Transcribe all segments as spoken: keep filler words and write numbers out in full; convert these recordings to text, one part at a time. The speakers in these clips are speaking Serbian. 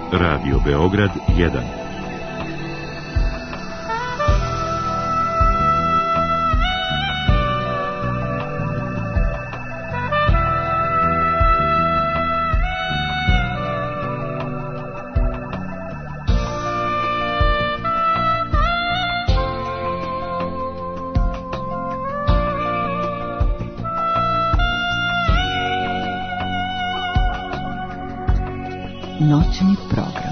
Radio Beograd jedan. Noćni program.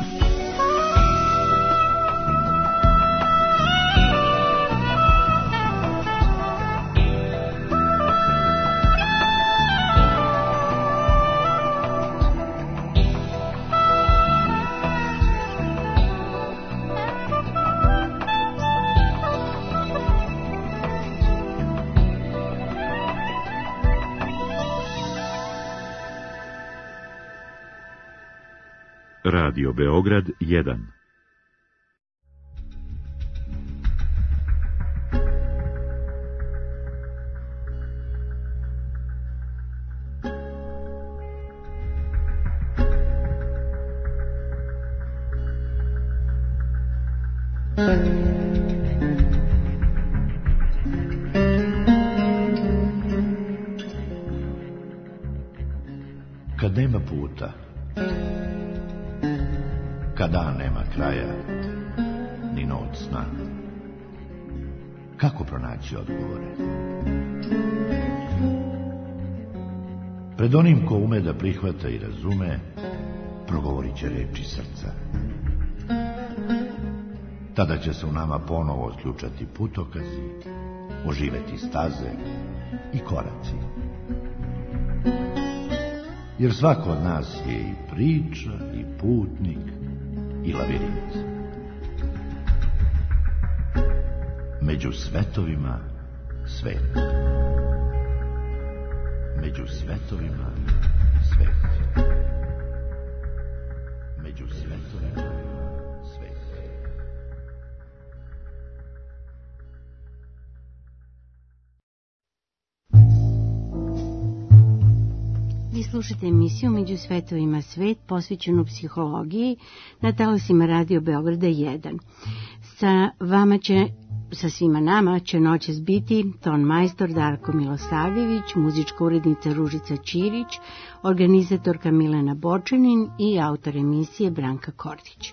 Radio Beograd jedan. Kad nema puta, kad dan nema kraja, ni noć sna, kako pronaći odgovore? Pred onim ko ume da prihvata i razume, progovorit će reči srca. Tada će se u nama ponovo otključati putokazi, oživeti staze i koraci. Jer svako od nas je i priča, i putnik, i lavirint. Među svetovima svet. Među svetovima svet. Među svetovima svet. Vi slušate emisiju Među svetovima svet, posvećenu psihologiji, na talasima Radio Beograda jedan. Sa vama će, sa svima nama će noćas biti ton majstor Darko Milosavljević, muzička urednica Ružica Ćirić, organizatorka Milena Bočanin i autor emisije Branka Kordić.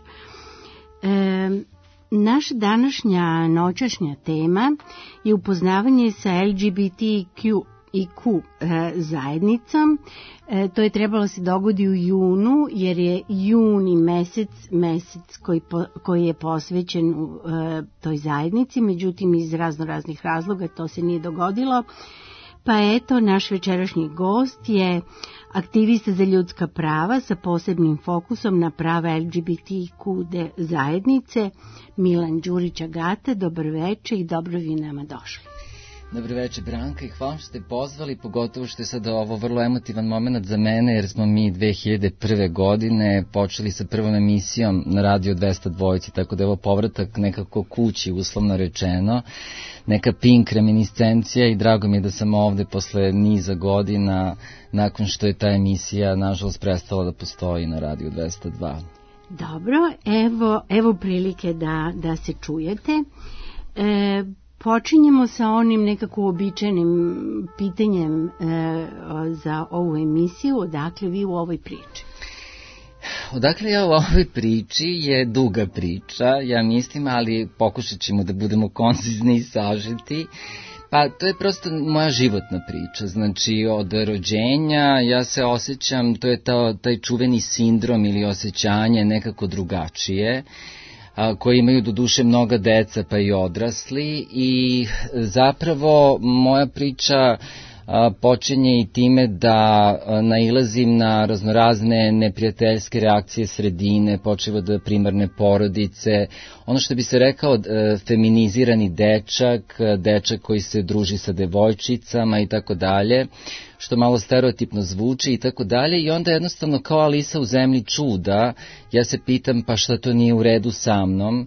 E, naša današnja noćašnja tema je upoznavanje sa L G B T Q i Q e, zajednicom. E, to je trebalo se dogodi u junu, jer je juni mesec, mesec koji, po, koji je posvećen e, toj zajednici, međutim iz razno raznih razloga to se nije dogodilo. Pa eto, naš večerašnji gost je aktivista za ljudska prava sa posebnim fokusom na prava L G B T Q zajednice, Milan Đurić-Agata. Dobar večer i dobro vi nama došli. Dobro večer, Branka, i hvala što ste pozvali, pogotovo što je sada ovo vrlo emotivan moment za mene, jer smo mi dve hiljade prve. godine počeli sa prvom emisijom na Radio dvesta dva, tako da je ovo povratak nekako kući, uslovno rečeno, neka Pink reminiscencija, i drago mi je da sam ovde posle niza godina, nakon što je ta emisija, nažalost, prestala da postoji na Radio dvesta dva. Dobro, evo, evo prilike da, da se čujete. E, Počinjemo sa onim nekako uobičajenim pitanjem e, za ovu emisiju. Odakle vi u ovoj priči? Odakle ja u ovoj priči je duga priča, ja mislim, ali pokušat ćemo da budemo koncizni i sažeti. Pa to je prosto moja životna priča, znači od rođenja ja se osjećam, to je ta, taj čuveni sindrom ili osjećanje nekako drugačije, a, koji imaju do duše mnoga deca pa i odrasli, i zapravo moja priča a, počinje i time da a, nailazim na raznorazne neprijateljske reakcije sredine, počevo od primarne porodice, ono što bi se rekao a, feminizirani dečak, dečak koji se druži sa devojčicama i tako dalje, što malo stereotipno zvuči i tako dalje, i onda jednostavno kao Alisa u zemlji čuda, ja se pitam pa šta to nije u redu sa mnom,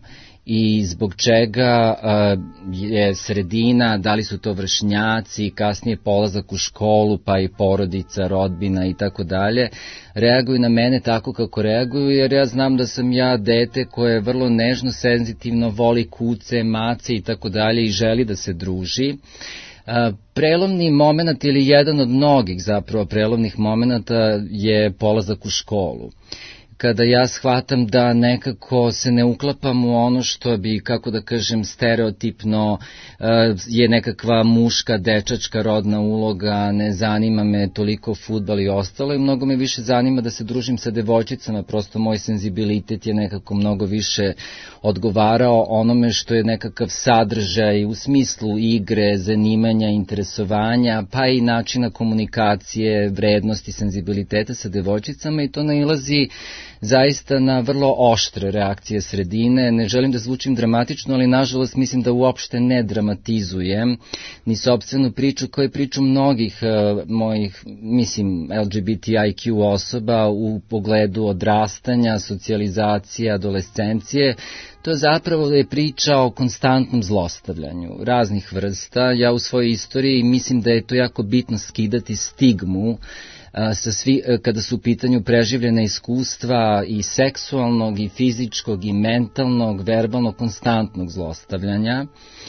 i zbog čega uh, je sredina, da li su to vršnjaci, kasnije polazak u školu, pa i porodica, rodbina i tako dalje, reaguju na mene tako kako reaguju, jer ja znam da sam ja dete koje je vrlo nežno, senzitivno, voli kuce, mace i tako dalje i želi da se druži. Uh, prelomni moment ili jedan od mnogih zapravo prelomnih momenata je polazak u školu. Kada ja shvatam da nekako se ne uklapam u ono što bi, kako da kažem, stereotipno uh, je nekakva muška, dečačka rodna uloga, ne zanima me toliko fudbal i ostalo i mnogo me više zanima da se družim sa devojčicama, prosto moj senzibilitet je nekako mnogo više odgovarao onome što je nekakav sadržaj u smislu igre, zanimanja, interesovanja, pa i načina komunikacije, vrednosti, senzibiliteta sa devojčicama i to nailazi zaista na vrlo oštre reakcije sredine. Ne želim da zvučim dramatično, ali nažalost mislim da uopšte ne dramatizujem ni sopstvenu priču kao i priču mnogih uh, mojih, mislim, L G B T I Q osoba u pogledu odrastanja, socijalizacije, adolescencije. To je zapravo da je priča o konstantnom zlostavljanju raznih vrsta. Ja u svojoj istoriji mislim da je to jako bitno skidati stigmu sa svi, kada su u pitanju preživljena iskustva i seksualnog i fizičkog i mentalnog, verbalnog, konstantnog zlostavljanja.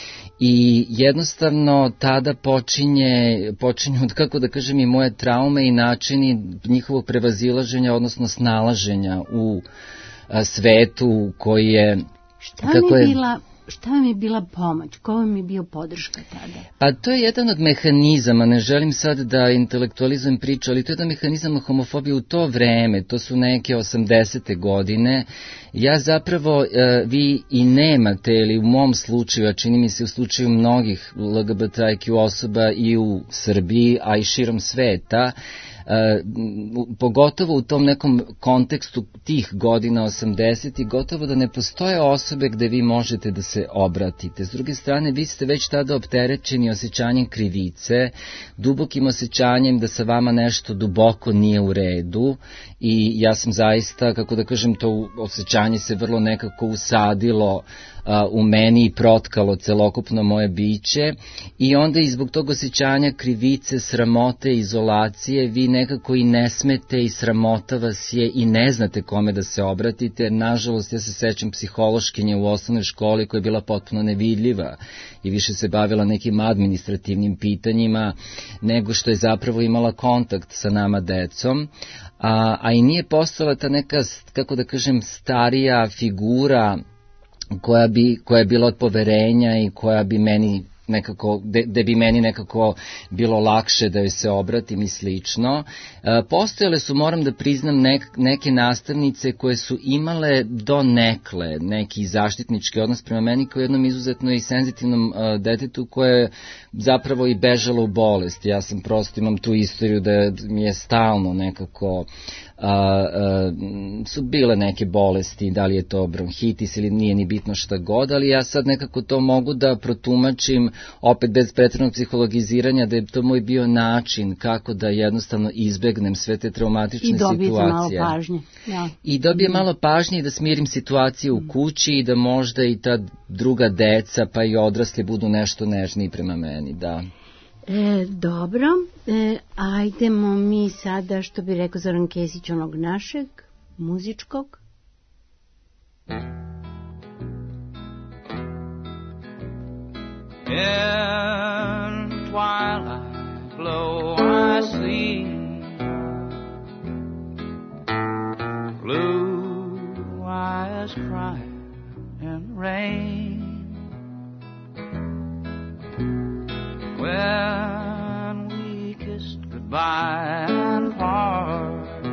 I jednostavno tada počinje, počinju, kako da kažem, i moje traume i načini njihovog prevazilaženja, odnosno snalaženja u a, svetu koji je... Šta mi je bila... Šta vam je bila pomoć? Ko vam je bio podrška tada? Pa to je jedan od mehanizama, ne želim sad da intelektualizujem priču, ali to je jedan mehanizam homofobije u to vreme, to su neke osamdesete godine. Ja zapravo, vi i nemate, ili u mom slučaju, a čini mi se u slučaju mnogih L G B T I Q osoba i u Srbiji, a i širom sveta, Uh, pogotovo u tom nekom kontekstu tih godina osamdesetih, gotovo da ne postoje osobe gde vi možete da se obratite. S druge strane, vi ste već tada opterećeni osjećanjem krivice, dubokim osjećanjem da sa vama nešto duboko nije u redu i ja sam zaista, kako da kažem, to osjećanje se vrlo nekako usadilo u meni i protkalo celokupno moje biće i onda i zbog tog osjećanja krivice, sramote, izolacije, vi nekako i ne smete i sramota vas je i ne znate kome da se obratite. Nažalost, ja se sećam psihološkinje u osnovnoj školi koja je bila potpuno nevidljiva i više se bavila nekim administrativnim pitanjima nego što je zapravo imala kontakt sa nama decom. A, a i nije postala ta neka, kako da kažem, starija figura koja bi, koja je bila od poverenja i koja bi meni nekako, da bi meni nekako bilo lakše da joj se obratim i slično. E, postojale su, moram da priznam, nek, neke nastavnice koje su imale do nekle neki zaštitnički odnos prema meni kao jednom izuzetno i senzitivnom e, detetu koje je zapravo i bežalo u bolest. Ja sam prosto, imam tu istoriju da mi je stalno nekako A, a, su bile neke bolesti, da li je to bronhitis ili nije ni bitno šta god, ali ja sad nekako to mogu da protumačim opet bez pretrednog psihologiziranja, da je to moj bio način kako da jednostavno izbegnem sve te traumatične situacije. I dobijete malo pažnje. Ja. I dobije malo pažnje i da smirim situaciju u kući i da možda i ta druga deca pa i odrasli budu nešto nežniji prema meni, da. E, dobro, e, ajdemo mi sada, što bi rekao Zoran Kesić, onog našeg, muzičkog. In twilight glow I see blue eyes cry in rain. When we kissed goodbye and part,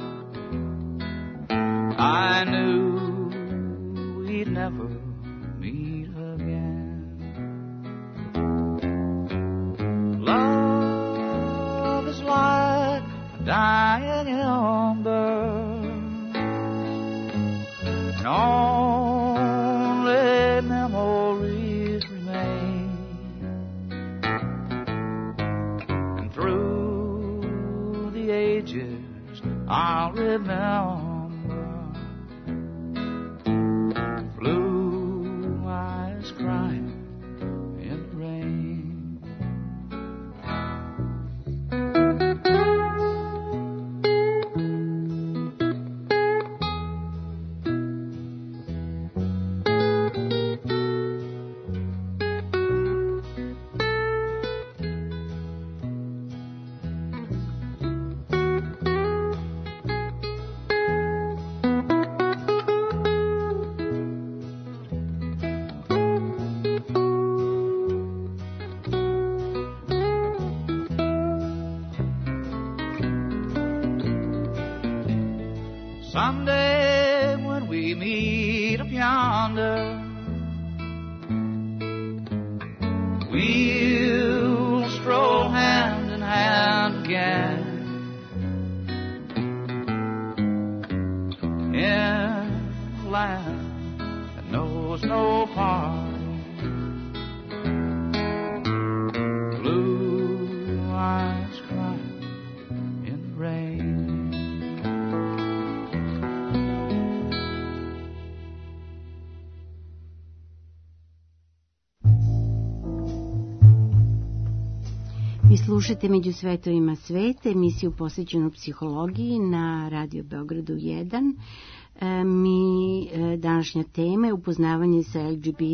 I knew we'd never meet again. Love is like a dying ember, and only memories remain. I'll remember blue someday when we meet up yonder, we'll stroll hand in hand again in a land that knows no parting. Blue lights cry in the rain. Vi slušate Među svetovima sveta, emisiju posvećenu psihologiji na Radio Beogradu jedan. E, mi e, današnja tema je upoznavanje sa L G B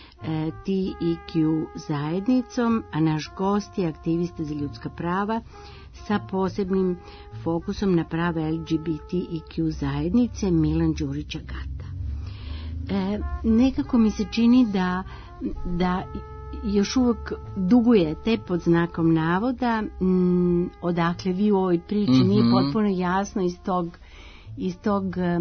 T I Q zajednicom, a naš gost je aktivista za ljudska prava sa posebnim fokusom na prava L G B T I Q zajednice, Milan Đurić Agata. E, nekako mi se čini da, da još uvijek dugujete pod znakom navoda, m, odakle vi u ovoj priči, mm-hmm. nije potpuno jasno iz tog, iz tog e,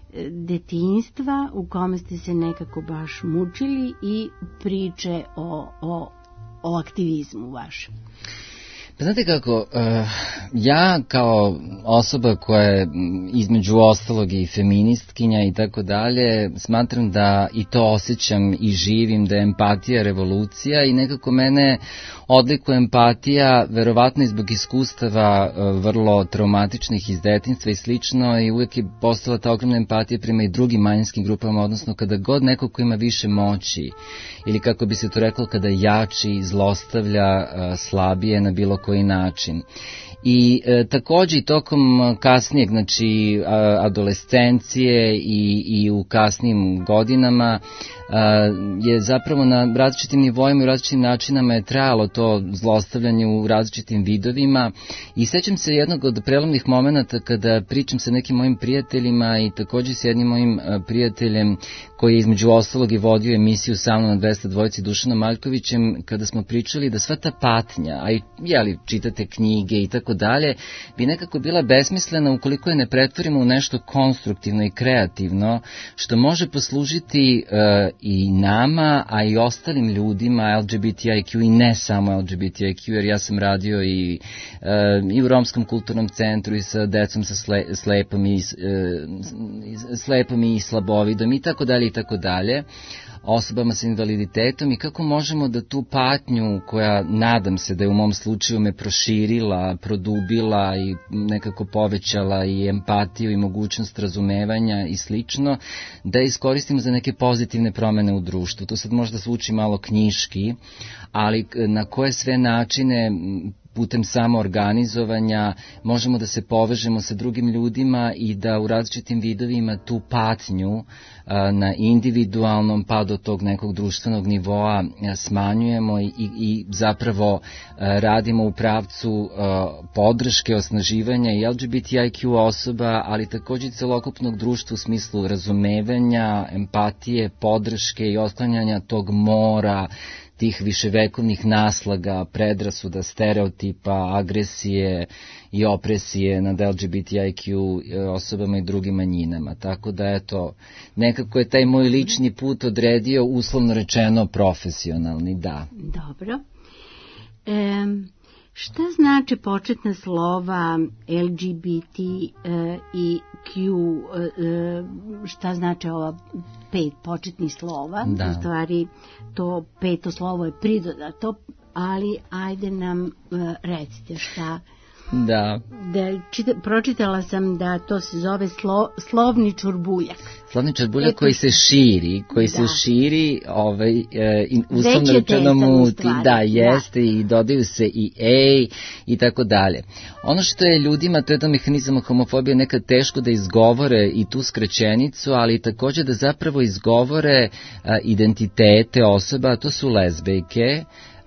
detinjstva u kome ste se nekako baš mučili i priče o, o, o aktivizmu vašem. Pa znate kako, uh, ja kao osoba koja je između ostalog i feministkinja i tako dalje, smatram da i to osjećam i živim, da je empatija revolucija i nekako mene odlikuje empatija, verovatno i zbog iskustava uh, vrlo traumatičnih iz detinjstva i slično, i uvijek je postala ta ogromna empatija prema i drugim manjinskim grupama, odnosno kada god neko ko ima više moći ili kako bi se to reklo kada jači, zlostavlja uh, slabije na bilo koji način. I e, također i tokom kasnijeg, znači adolescencije i, i u kasnijim godinama a, je zapravo na različitim nivoima i različitim načinama je trajalo to zlostavljanje u različitim vidovima i sećam se jednog od prelomnih momenata kada pričam sa nekim mojim prijateljima i također s jednim mojim a, prijateljem koji je između ostalog i vodio emisiju sa mnom na dvesta dvojici Dušanom Maljkovićem, kada smo pričali da sva ta patnja, a i jeli, čitate knjige i tako dalje, bi nekako bila besmislena ukoliko je ne pretvorimo u nešto konstruktivno i kreativno, što može poslužiti uh, i nama, a i ostalim ljudima L G B T I Q i ne samo L G B T I Q, jer ja sam radio i, uh, i u Romskom kulturnom centru i sa decom sa sle, slepom, i, uh, slepom i slabovidom i tako dalje i tako dalje, osobama sa invaliditetom, i kako možemo da tu patnju koja nadam se da je u mom slučaju me proširila, produbila i nekako povećala i empatiju i mogućnost razumevanja i slično, da iskoristimo za neke pozitivne promene u društvu. To sad možda zvuči malo knjiški, ali na koje sve načine putem samoorganizovanja možemo da se povežemo sa drugim ljudima i da u različitim vidovima tu patnju na individualnom pa do tog nekog društvenog nivoa smanjujemo i, i zapravo radimo u pravcu podrške, osnaživanja i L G B T I Q osoba, ali također celokupnog društva u smislu razumevanja, empatije, podrške i otklanjanja tog mora tih viševekovnih naslaga, predrasuda, stereotipa, agresije i opresije nad L G B T I Q osobama i drugim manjinama. Tako da, eto, nekako je taj moj lični put odredio, uslovno rečeno, profesionalni, da. Dobro. E, šta znači početna slova L G B T I Q, e, šta znači ova pet početnih slova? Da. U stvari, to peto slovo je pridodato, ali ajde nam e, recite šta. Da. Da čita, pročitala sam da to se zove slo, slovni čurbuljak. Slovni čurbuljak koji se širi, koji da. se širi, ovaj, e, uslovno rečeno muti, da, jeste, da. I dodaju se i ej i tako dalje. Ono što je ljudima, to je jedan mehanizam homofobije, nekad teško da izgovore i tu skraćenicu, ali također da zapravo izgovore a, identitete osoba, to su lezbejke,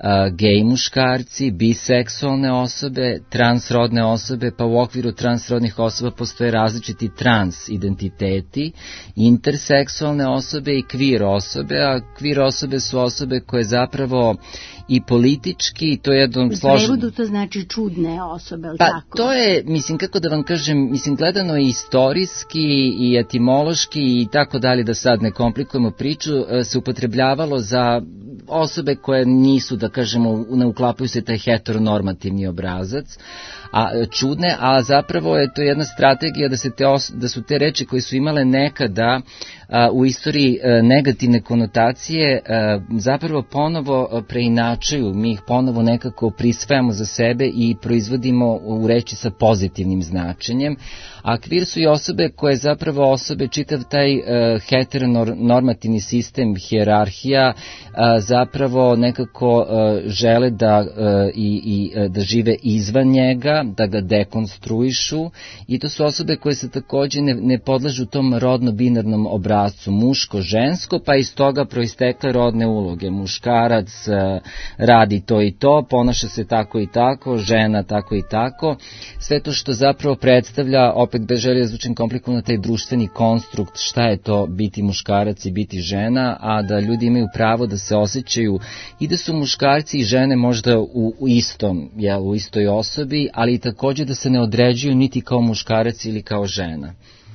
gej muškarci, biseksualne osobe, transrodne osobe, pa u okviru transrodnih osoba postoje različiti trans identiteti, interseksualne osobe i queer osobe, a queer osobe su osobe koje zapravo i politički, to je jedno složeno... U prevodu to znači čudne osobe, ali pa, tako? Pa to je, mislim, kako da vam kažem, mislim, gledano i istorijski i etimološki i tako dalje, da sad ne komplikujemo priču, se upotrebljavalo za osobe koje nisu, da kažemo, ne uklapaju se taj heteronormativni obrazac, a čudne, a zapravo je to jedna strategija da, se te os, da su te reči koje su imale nekada a, u istoriji a, negativne konotacije a, zapravo ponovo preinačuju, mi ih ponovo nekako prisvajamo za sebe i proizvodimo u reči sa pozitivnim značenjem, a queer su i osobe koje zapravo osobe čitav taj uh, heteronormativni sistem, hijerarhija, uh, zapravo nekako uh, žele da, uh, i, i, uh, da žive izvan njega, da ga dekonstruišu, i to su osobe koje se takođe ne, ne podležu tom rodno-binarnom obrazcu muško-žensko, pa iz toga proistekle rodne uloge. Muškarac uh, radi to i to, ponaša se tako i tako, žena tako i tako, sve to što zapravo predstavlja, opet bez želje da zvučim komplikovano, taj društveni konstrukt, šta je to biti muškarac i biti žena, a da ljudi imaju pravo da se osjećaju i da su muškarci i žene možda u, u istom, jel, u istoj osobi, ali i takođe da se ne određuju niti kao muškarac ili kao žena.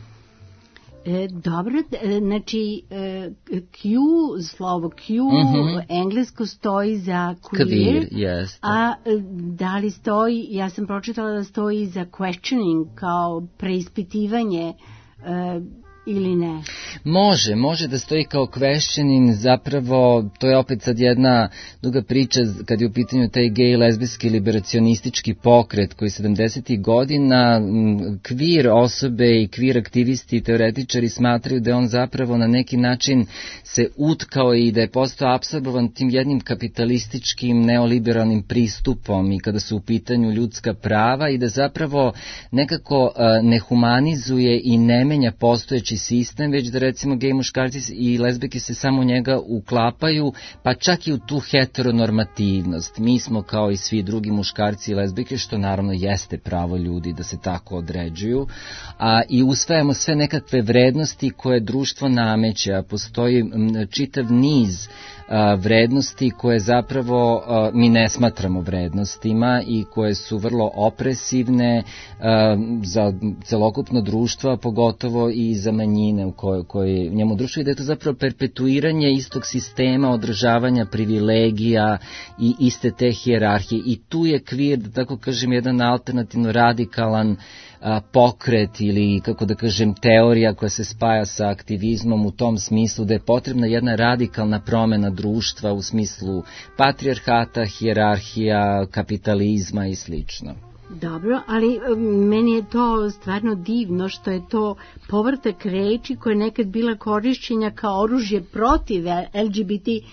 E, dobro, znači e, Q, slovo Q, mm-hmm. englesko stoji za queer, queer yes. A da li stoji, ja sam pročitala da stoji za questioning, kao preispitivanje, e, ili ne? Može, može da stoji kao questioning, zapravo to je opet sad jedna duga priča kad je u pitanju taj gej, lezbijski, liberacionistički pokret koji sedamdesetih godina queer osobe i queer aktivisti i teoretičari smatraju da je on zapravo na neki način se utkao i da je postao apsorbovan tim jednim kapitalističkim neoliberalnim pristupom i kada su u pitanju ljudska prava i da zapravo nekako uh, ne humanizuje i ne menja postojeći sistem, već da recimo gej muškarci i lezbijke se samo u njega uklapaju, pa čak i u tu heteronormativnost. Mi smo kao i svi drugi muškarci i lezbijke, što naravno jeste pravo ljudi da se tako određuju, a i usvajamo sve nekakve vrednosti koje društvo nameće, a postoji čitav niz a, vrednosti koje zapravo a, mi ne smatramo vrednostima i koje su vrlo opresivne a, za celokupno društvo, pogotovo i za manjine u kojoj, kojoj njemu društvo, i da je to zapravo perpetuiranje istog sistema održavanja privilegija i iste te hijerarhije. I tu je queer, da tako kažem, jedan alternativno radikalan a, pokret ili, kako da kažem, teorija koja se spaja sa aktivizmom u tom smislu da je potrebna jedna radikalna promena društva u smislu patrijarhata, hijerarhija, kapitalizma i slično. Dobro, ali meni je to stvarno divno što je to povrtak reči koja je nekad bila korišćenja kao oružje protiv L G B T e,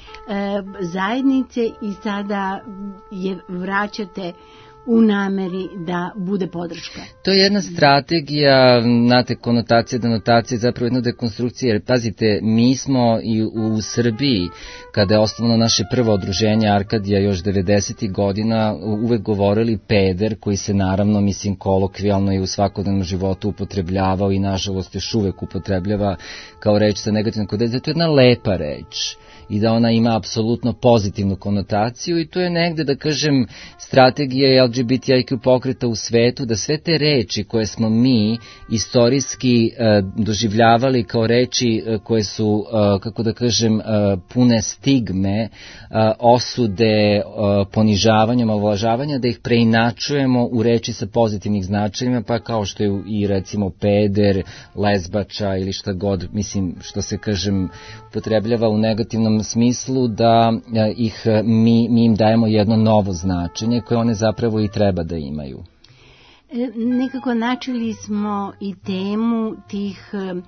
zajednice i sada je vraćate u nameri da bude podrška. To je jedna strategija, znate, konotacija, denotacija, zapravo jedna dekonstrukcija, jer pazite, mi smo i u Srbiji, kada je osnovano naše prvo udruženje Arkadija još devedesetih godina, uvek govorili peder, koji se naravno, mislim, kolokvijalno i u svakodnevnom životu upotrebljavao i nažalost još uvek upotrebljava kao reč sa negativnom konotacijom. To je jedna lepa reč i da ona ima apsolutno pozitivnu konotaciju i to je negde, da kažem, strategija L G B T I Q pokreta u svetu, da sve te reči koje smo mi istorijski e, doživljavali kao reči e, koje su, e, kako da kažem, e, pune stigme, e, osude, e, ponižavanja, omalovažavanja, da ih preinačujemo u reči sa pozitivnih značajima, pa kao što je i recimo peder, lezbača ili šta god, mislim, što se, kažem, upotrebljava u negativnom smislu, da ih mi, mi im dajemo jedno novo značenje koje one zapravo i treba da imaju. E, nekako načeli smo i temu tih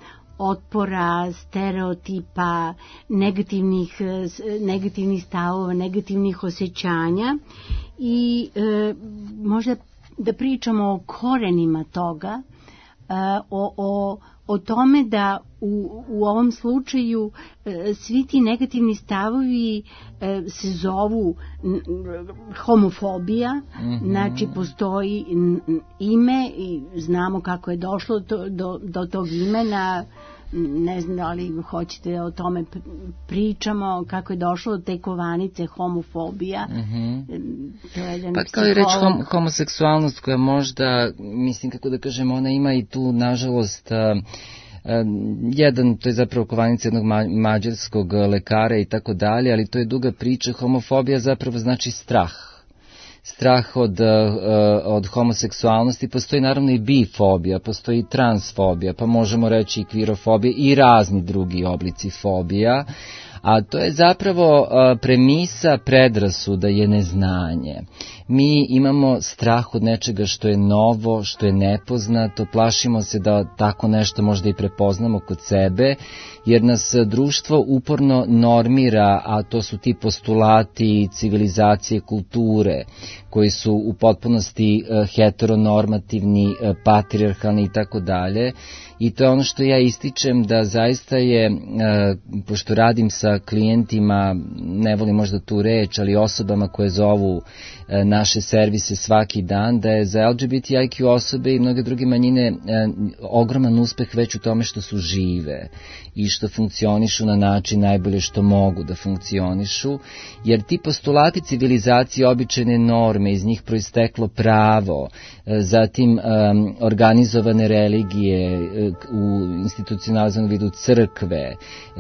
otpora, stereotipa, negativnih, negativnih stavova, negativnih osjećanja i e, možda da pričamo o korenima toga, o, o, o tome da u, u ovom slučaju svi ti negativni stavovi se zovu homofobija, mm-hmm. znači postoji ime i znamo kako je došlo do, do, do tog imena. Ne znam da li hoćete da o tome pričamo, kako je došlo do te kovanice homofobija. Mm-hmm. To je jedan pa kao i reći hom, homoseksualnost koja možda, mislim kako da kažem, ona ima i tu nažalost uh, uh, jedan, to je zapravo kovanica jednog ma, mađarskog lekara i tako dalje, ali to je duga priča. Homofobija zapravo znači strah. Strah od, od homoseksualnosti, postoji naravno i bifobija, postoji i transfobija, pa možemo reći i kvirofobija i razni drugi oblici fobija, a to je zapravo premisa predrasuda je neznanje. Mi imamo strah od nečega što je novo, što je nepoznato, plašimo se da tako nešto možda i prepoznamo kod sebe, jer nas društvo uporno normira, a to su ti postulati civilizacije, kulture, koji su u potpunosti heteronormativni, patrijarhalni i tako dalje. I to je ono što ja ističem, da zaista je, pošto radim sa klijentima, ne volim možda tu reč, ali osobama koje zovu naše servise svaki dan, da je za L G B T I Q osobe i mnoge druge manjine ogroman uspeh već u tome što su žive i što funkcionišu na način najbolje što mogu da funkcionišu, jer ti postulati civilizacije, običajne norme, iz njih proisteklo pravo, zatim um, organizovane religije u institucionalizovanom vidu crkve,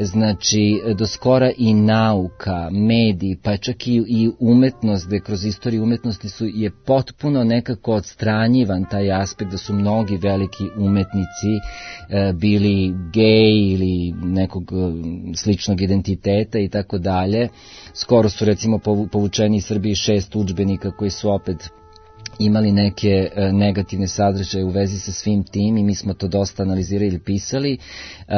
znači do skora i nauka, mediji, pa čak i, i umetnost, gde kroz istoriju umetnosti su, je potpuno nekako odstranjivan taj aspekt da su mnogi veliki umetnici e, bili gej ili nekog sličnog identiteta i tako dalje. Skoro su recimo povučeni iz Srbije šest udžbenika koji su opet imali neke e, negativne sadržaje u vezi sa svim tim i mi smo to dosta analizirali ili pisali. E,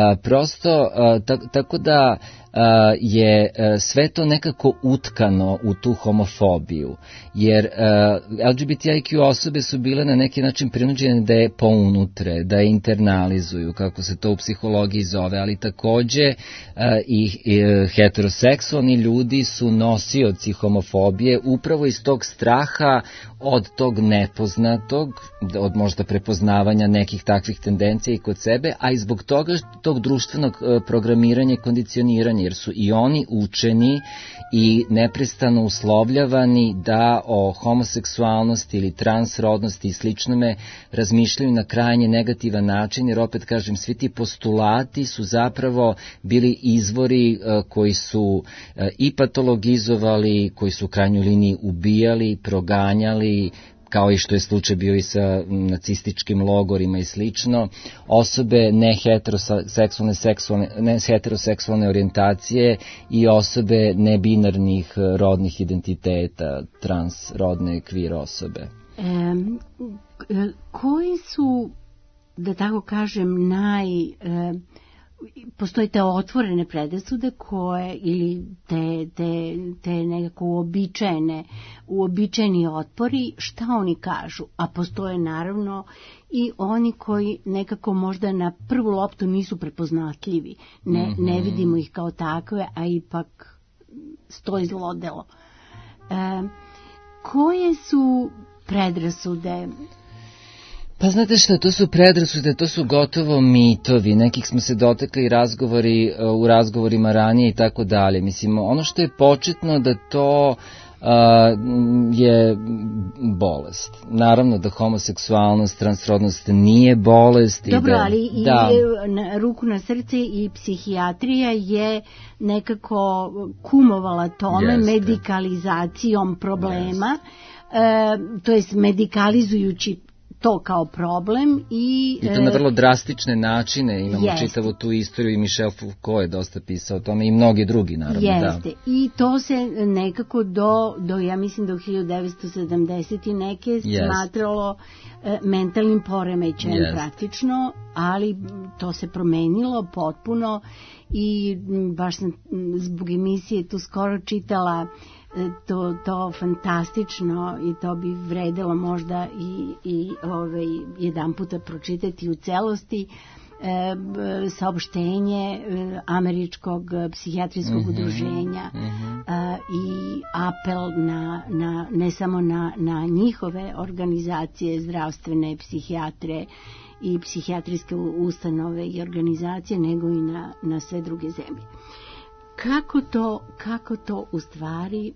prosto, e, ta, tako da Uh, je uh, sve to nekako utkano u tu homofobiju, jer uh, L G B T I Q osobe su bile na neki način prinuđene da je pounutre, da je internalizuju, kako se to u psihologiji zove, ali takođe uh, i, i heteroseksualni ljudi su nosioci homofobije upravo iz tog straha od tog nepoznatog, od možda prepoznavanja nekih takvih tendencija i kod sebe, a i zbog toga tog društvenog uh, programiranja i kondicioniranja, jer su i oni učeni i neprestano uslovljavani da o homoseksualnosti ili transrodnosti i sličnome razmišljaju na krajnje negativan način, jer opet kažem, svi ti postulati su zapravo bili izvori uh, koji su uh, i patologizovali, koji su u krajnjoj liniji ubijali, proganjali, kao i što je slučaj bio i sa nacističkim logorima i slično, osobe ne heteroseksualne, seksualne, ne heteroseksualne orijentacije i osobe nebinarnih rodnih identiteta, transrodne kvir osobe. E, koji su, da tako kažem, naj... E, postoje te otvorene predrasude koje ili te, te, te nekako uobičajene, uobičajeni otpori, šta oni kažu, a postoje naravno i oni koji nekako možda na prvu loptu nisu prepoznatljivi, ne, mm-hmm. ne vidimo ih kao takve, a ipak stoji zlodelo. E, koje su predrasude? Pa znate šta, to su predrasude, to su gotovo mitovi, nekih smo se dotakli razgovori, u razgovorima ranije i tako dalje. Mislim, ono što je početno da to uh, je bolest. Naravno da homoseksualnost, transrodnost nije bolest. Dobro, i da, ali i da. na, ruku na srce i psihijatrija je nekako kumovala tome Jeste. medikalizacijom problema, e, to jest medikalizujući to kao problem i... I to na vrlo drastične načine, imamo jeste. čitavu tu istoriju i Michel Foucault je dosta pisao o tome i mnogi drugi, naravno. Jeste, da. I to se nekako do, do ja mislim do hiljadu devetsto sedamdeset neke Jeste. smatralo e, mentalnim poremećajem Jeste. praktično, ali to se promenilo potpuno i baš sam zbog emisije tu skoro čitala to, to fantastično i to bi vredelo možda i, i ovaj, jedan puta pročitati u celosti, e, saopštenje e, američkog psihijatrijskog mm-hmm. udruženja mm-hmm. E, i apel na, na, ne samo na, na njihove organizacije zdravstvene, psihijatre i psihijatrijske ustanove i organizacije, nego i na, na sve druge zemlje. Kako to, kako to u stvari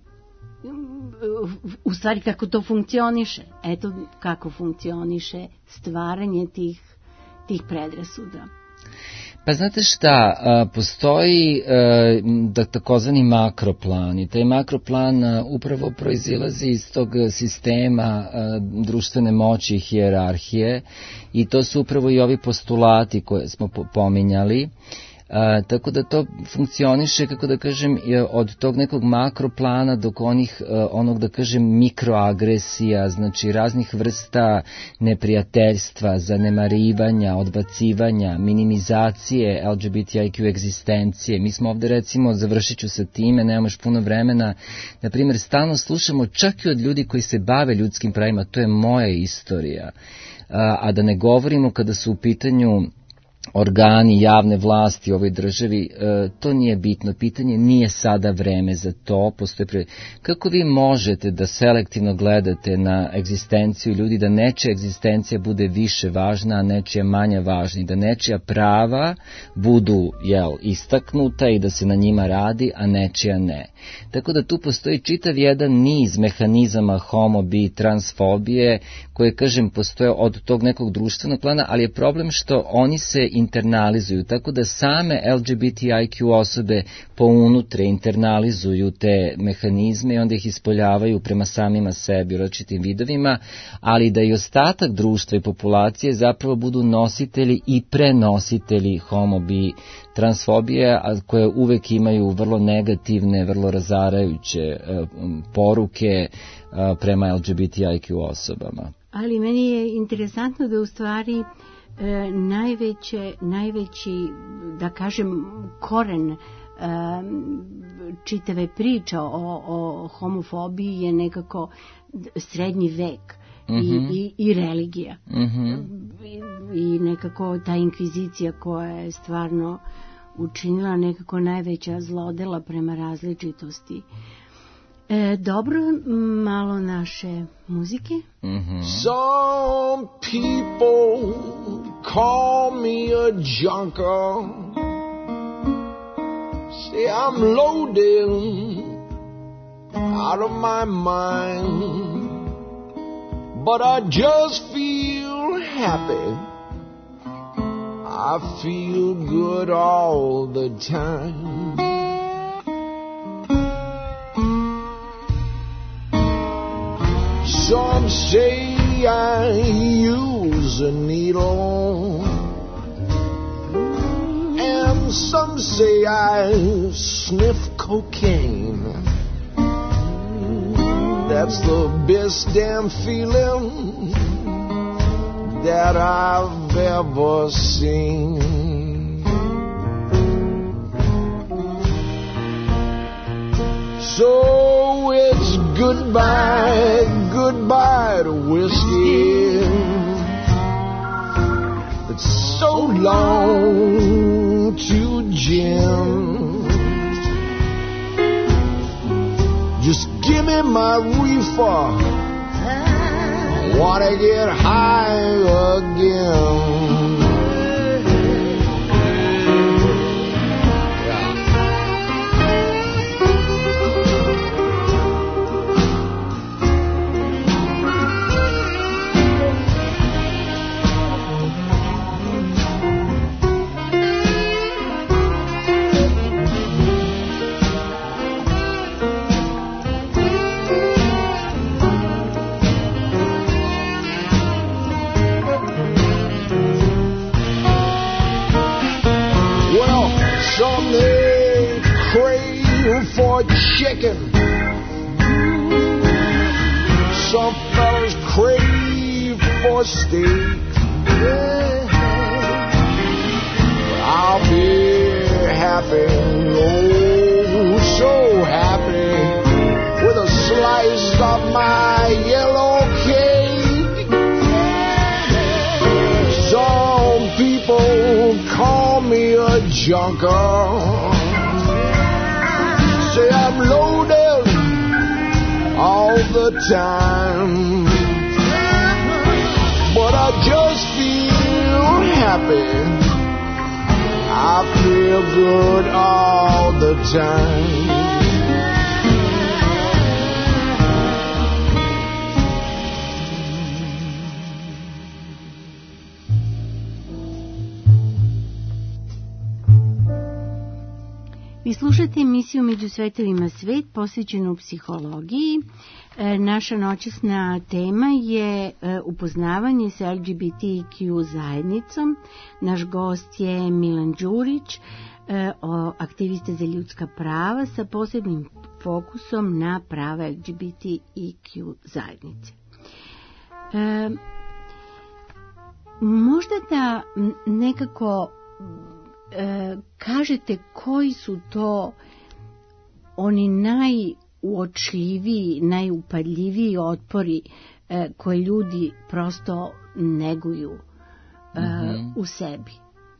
u stvari kako to funkcioniše? Eto kako funkcioniše stvaranje tih, tih predrasuda. Pa znate šta, postoji da takozvani makroplan i taj makroplan upravo proizilazi iz tog sistema društvene moći i hijerarhije i to su upravo i ovi postulati koje smo pominjali. A, tako da to funkcioniše, kako da kažem, od tog nekog makroplana do onih, onog da kažem mikroagresija, znači raznih vrsta neprijateljstva, zanemarivanja, odbacivanja, minimizacije L G B T I Q egzistencije. Mi smo ovde recimo, završit ću sa time, nemamo još puno vremena, na primjer stalno slušamo čak i od ljudi koji se bave ljudskim pravima, to je moja istorija, a, a da ne govorimo kada su u pitanju organi javne vlasti u ovoj državi, e, to nije bitno, pitanje nije sada vreme za to, postoje pre... Kako vi možete da selektivno gledate na egzistenciju ljudi, da nečija egzistencija bude više važna, a nečija manje važna, da nečija prava budu, jel, istaknuta i da se na njima radi, a nečija ne. Tako da tu postoji čitav jedan niz mehanizama homo, bi, transfobije, koje, kažem, postoje od tog nekog društvenog plana, ali je problem što oni se internalizuju, tako da same L G B T I Q osobe pounutre internalizuju te mehanizme i onda ih ispoljavaju prema samima sebi u različitim vidovima, ali da i ostatak društva i populacije zapravo budu nositelji i prenositelji homo, bi, transfobije, a koje uvek imaju vrlo negativne, vrlo razarajuće uh, poruke uh, prema L G B T I Q osobama. Ali meni je interesantno da u stvari e, najveće, najveći, da kažem, koren e, čitave priče o, o homofobiji je nekako srednji vek. Mm-hmm. I, i, i religija. Mm-hmm. I, I nekako ta inkvizicija koja je stvarno učinila nekako najveća zlodela prema različitosti. E, dobro, malo naše muzike. Mm-hmm. Some people call me a junker, say I'm loaded out of my mind, but I just feel happy, I feel good all the time. Some say I use a needle, and some say I sniff cocaine. That's the best damn feeling that I've ever seen. So it's goodbye, goodbye to whiskey. It's so long to gin. Just give me my reefer, wanna get high again. For chicken, some fellas crave for steak. I'll be happy, oh so happy, with my yellow cake. Some people call me a junker, say I'm loaded all the time, but I just feel happy, I feel good all the time. Vi slušate emisiju Među svetovima svet posvećenu psihologiji. E, naša noćasna tema je e, upoznavanje sa L G B T Q zajednicom. Naš gost je Milan Đurić, e, o, aktivista za ljudska prava sa posebnim fokusom na prava L G B T Q zajednice. E, možda da nekako E, kažete koji su to oni najuočljiviji, najupadljiviji otpori e, koje ljudi prosto neguju e, mm-hmm. u sebi.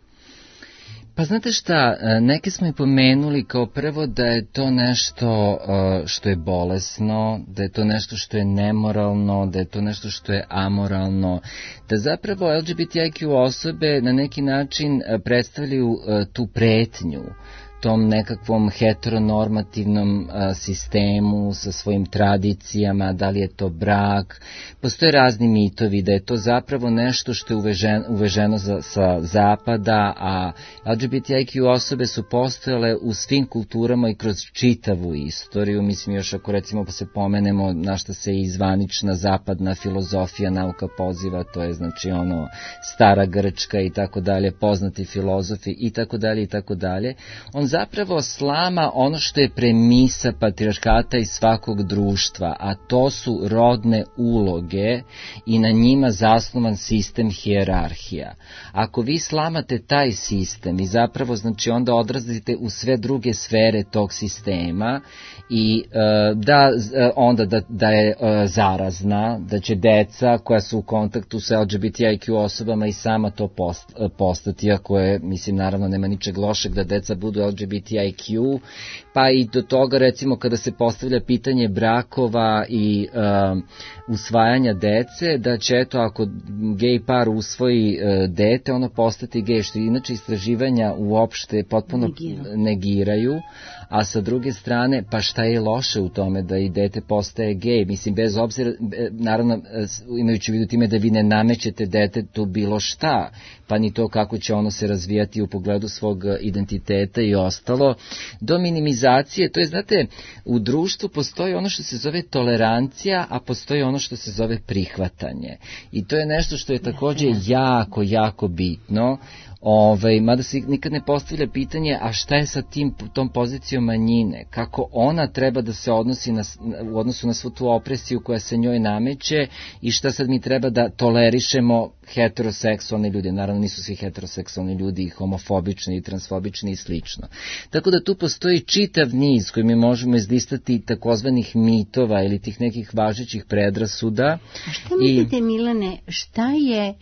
Pa znate šta, neke smo i pomenuli kao prvo da je to nešto što je bolesno, da je to nešto što je nemoralno, da je to nešto što je amoralno, da zapravo L G B T I Q osobe na neki način predstavljaju tu pretnju tom nekakvom heteronormativnom a, sistemu sa svojim tradicijama, da li je to brak. Postoje razni mitovi da je to zapravo nešto što je uveženo, uveženo za, sa zapada, a L G B T I Q osobe su postojale u svim kulturama i kroz čitavu istoriju. Mislim, još ako recimo pa se pomenemo na što se i zvanična zapadna filozofija, nauka poziva, to je znači ono stara Grčka i tako dalje, poznati filozofi i tako dalje i tako dalje. On zapravo slama ono što je premisa patrijarhata i svakog društva, a to su rodne uloge i na njima zasnovan sistem hijerarhija. Ako vi slamate taj sistem i zapravo znači onda odrazite u sve druge sfere tog sistema i uh, da onda da, da je uh, zarazna, da će deca koja su u kontaktu sa L G B T I Q osobama i sama to post, uh, postati, ako je, mislim, naravno nema ničeg lošeg da deca budu L G B T I Q, pa i do toga recimo kada se postavlja pitanje brakova i uh, usvajanja dece, da će eto ako gej par usvoji uh, dete, ono postati gej, što inače istraživanja uopšte potpuno negiraju. negiraju, a sa druge strane, pa šta je loše u tome da i dete postaje gej? Mislim, bez obzira, naravno, imajući u vidu time da vi ne namećete detetu bilo šta, pa ni to kako će ono se razvijati u pogledu svog identiteta i ostalo, do minimizacije, to je, znate, u društvu postoji ono što se zove tolerancija, a postoji ono što se zove prihvatanje. I to je nešto što je također jako, jako bitno. Ove, mada se nikad ne postavlja pitanje, a šta je sa tim, tom pozicijom manjine, kako ona treba da se odnosi na, u odnosu na svu tu opresiju koja se njoj nameće i šta sad mi treba da tolerišemo heteroseksualne ljude. Naravno nisu svi heteroseksualni ljudi i homofobični i transfobični i slično. Tako da tu postoji čitav niz koji mi možemo izlistati takozvanih mitova ili tih nekih važećih predrasuda. A šta mislite, i... Milane, šta je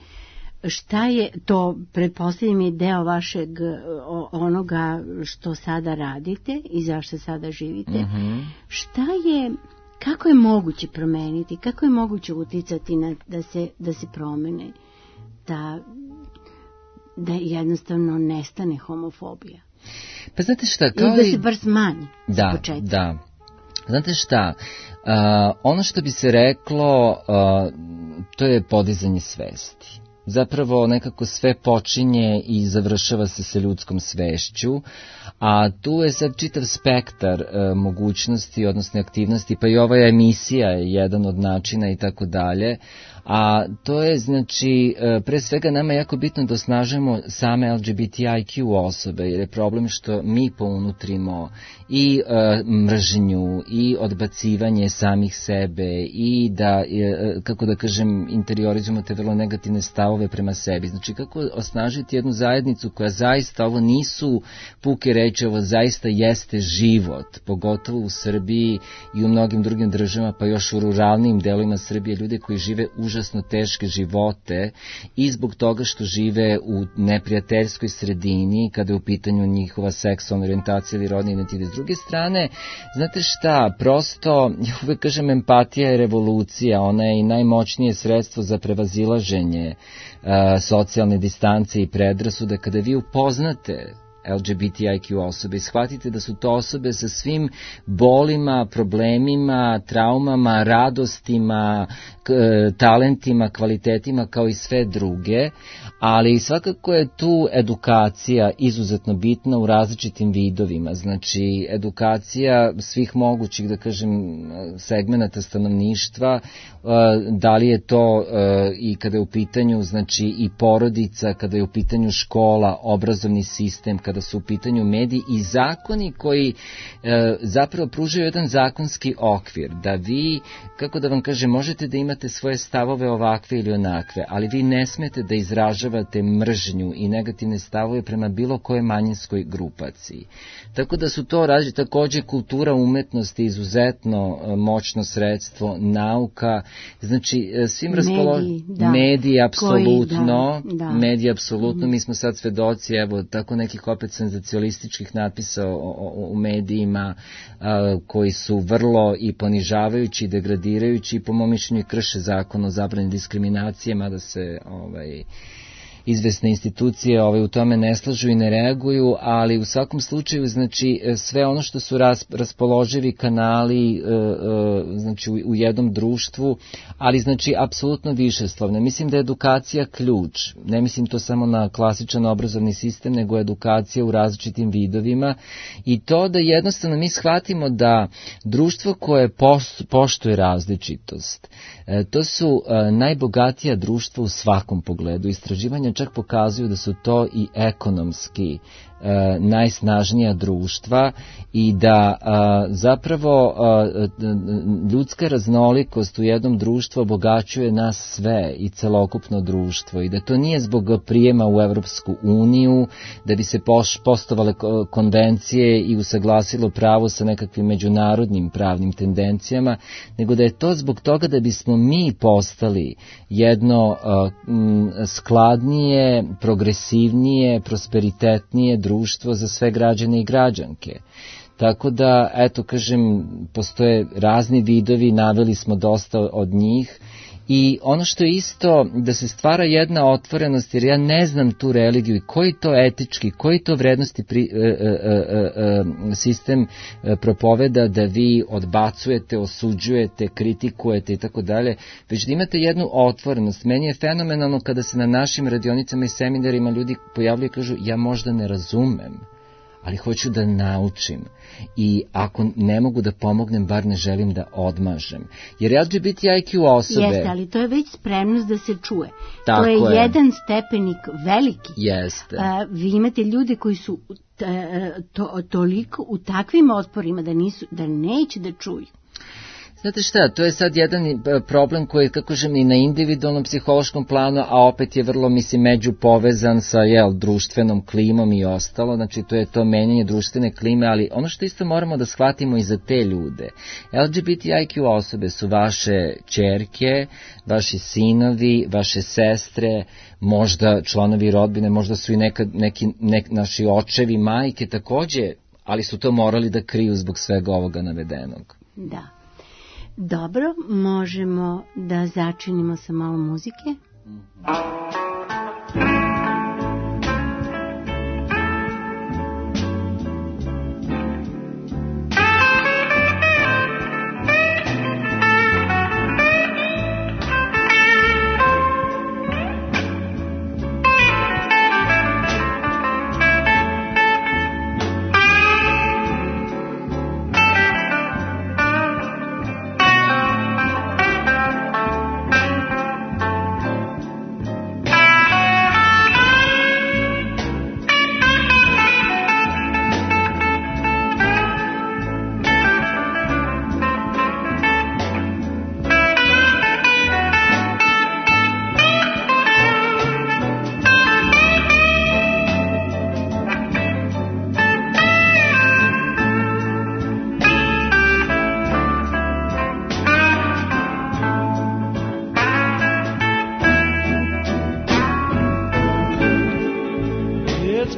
Šta je to, pretpostavljam, je deo vašeg onoga što sada radite i zašto sada živite? Mm-hmm. Šta je, kako je moguće promeniti, kako je moguće uticati na, da, se, da se promene, da, da jednostavno nestane homofobija? Pa znate šta, kao i da se bar smanji da, za početak. Da, znate šta, uh, ono što bi se reklo, uh, to je podizanje svesti. Zapravo nekako sve počinje i završava se sa ljudskom svešću, a tu je sad čitav spektar e, mogućnosti, odnosno aktivnosti, pa i ova emisija je jedan od načina i tako dalje, A to je, znači, pre svega nama je jako bitno da osnažemo same L G B T I Q osobe, jer je problem što mi pounutrimo i e, mržnju i odbacivanje samih sebe i da, e, kako da kažem, interiorizujemo te vrlo negativne stavove prema sebi. Znači, kako osnažiti jednu zajednicu koja zaista, ovo nisu puke reči, ovo zaista jeste život, pogotovo u Srbiji i u mnogim drugim državama, pa još u ruralnim delovima Srbije, ljude koji žive užasno teške živote i zbog toga što žive u neprijateljskoj sredini, kada je u pitanju njihova seksualna orijentacija ili rodni identitet. S druge strane, znate šta, prosto, ja uvek kažem, empatija je revolucija, ona je i najmoćnije sredstvo za prevazilaženje uh, socijalne distance i predrasude. Kada vi upoznate L G B T I Q osobe i shvatite da su to osobe sa svim bolima, problemima, traumama, radostima, k, talentima, kvalitetima kao i sve druge, ali svakako je tu edukacija izuzetno bitna u različitim vidovima, znači edukacija svih mogućih, da kažem, segmenata stanovništva, da li je to i kada je u pitanju, znači, i porodica, kada je u pitanju škola, obrazovni sistem, kada su u pitanju mediji i zakoni koji e, zapravo pružaju jedan zakonski okvir, da vi, kako da vam kažem, možete da imate svoje stavove ovakve ili onakve, ali vi ne smete da izražavate mržnju i negativne stavove prema bilo koje manjinskoj grupaciji. Tako da su to različite, takođe kultura umetnosti, izuzetno moćno sredstvo, nauka, znači svim raspoloženim da. mediji, apsolutno, da, da. mediji, apsolutno, mm. mi smo sad svedoci, evo, tako nekih opet senzacionalističkih napisa o, o, u medijima a, koji su vrlo i ponižavajući i degradirajući i po mom mišljenju krše zakon o zabrani diskriminacije, mada se ovaj izvesne institucije ovaj, u tome ne slažu i ne reaguju, ali u svakom slučaju, znači, sve ono što su ras, raspoloživi kanali e, e, znači, u, u jednom društvu, ali, znači, apsolutno višeslovne. Mislim da je edukacija ključ. Ne mislim to samo na klasičan obrazovni sistem, nego edukacija u različitim vidovima i to da jednostavno mi shvatimo da društvo koje post, poštuje različitost, e, to su e, najbogatija društva u svakom pogledu. Istraživanja čak pokazuju da su to i ekonomski e, najsnažnija društva i da a, zapravo a, ljudska raznolikost u jednom društvu obogaćuje nas sve i celokupno društvo i da to nije zbog prijema u Evropsku uniju, da bi se poš, postovale konvencije i usaglasilo pravo sa nekakvim međunarodnim pravnim tendencijama, nego da je to zbog toga da bismo mi postali jedno a, m, skladnije, progresivnije, prosperitetnije društvo za sve građane i građanke. Tako da, eto, kažem, postoje razni vidovi, naveli smo dosta od njih i ono što je isto, da se stvara jedna otvorenost, jer ja ne znam tu religiju i koji to etički, koji to vrednosti pri, e, e, e, e, sistem e, propoveda da vi odbacujete, osuđujete, kritikujete i tako dalje, već da imate jednu otvorenost. Meni je fenomenalno kada se na našim radionicama i seminarima ljudi pojavljaju i kažu ja možda ne razumem, ali hoću da naučim i ako ne mogu da pomognem, bar ne želim da odmažem. Jer L G B T I Q osobe... Jeste, ali to je već spremnost da se čuje. Tako to je, je jedan stepenik veliki. Jeste. A, vi imate ljude koji su t, to, toliko u takvim otporima da, nisu, da neće da čuju. Znate šta, to je sad jedan problem koji je, kako žem, i na individualnom psihološkom planu, a opet je vrlo, mislim, među povezan sa, jel, društvenom klimom i ostalo, znači to je to menjanje društvene klime, ali ono što isto moramo da shvatimo i za te ljude. L G B T I Q osobe su vaše ćerke, vaši sinovi, vaše sestre, možda članovi rodbine, možda su i neka, neki, nek, naši očevi, majke takođe, ali su to morali da kriju zbog svega ovoga navedenog. Da. Dobro, možemo da začinimo sa malo muzike.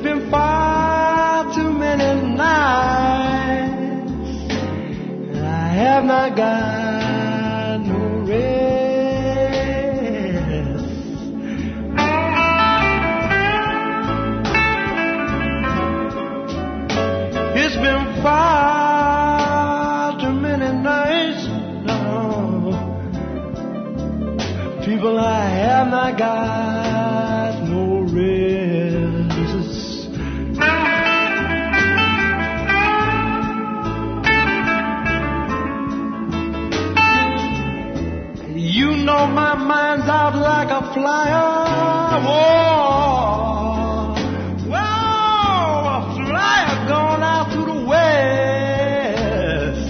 been far too many nights I have not got no rest. It's been far too many nights, no, people, I have not got no rest. You know my mind's out like a flyer. Whoa, whoa, a flyer gone out to the west.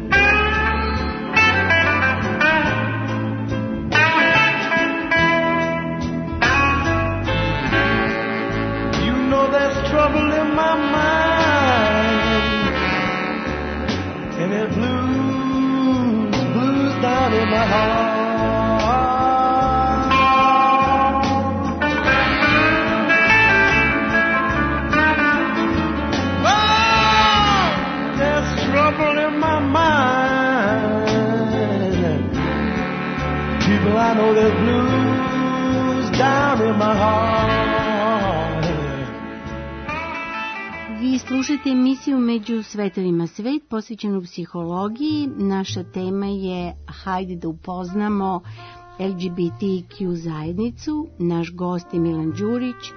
You know there's trouble in my mind, and it blues, blues down in my heart. I know there's blues down in my heart. Vi slušate emisiju Među svetovima svet posvećenu psihologiji. Naša tema je hajde da upoznamo L G B T Q zajednicu. Naš gost je Milan Đurić. Um,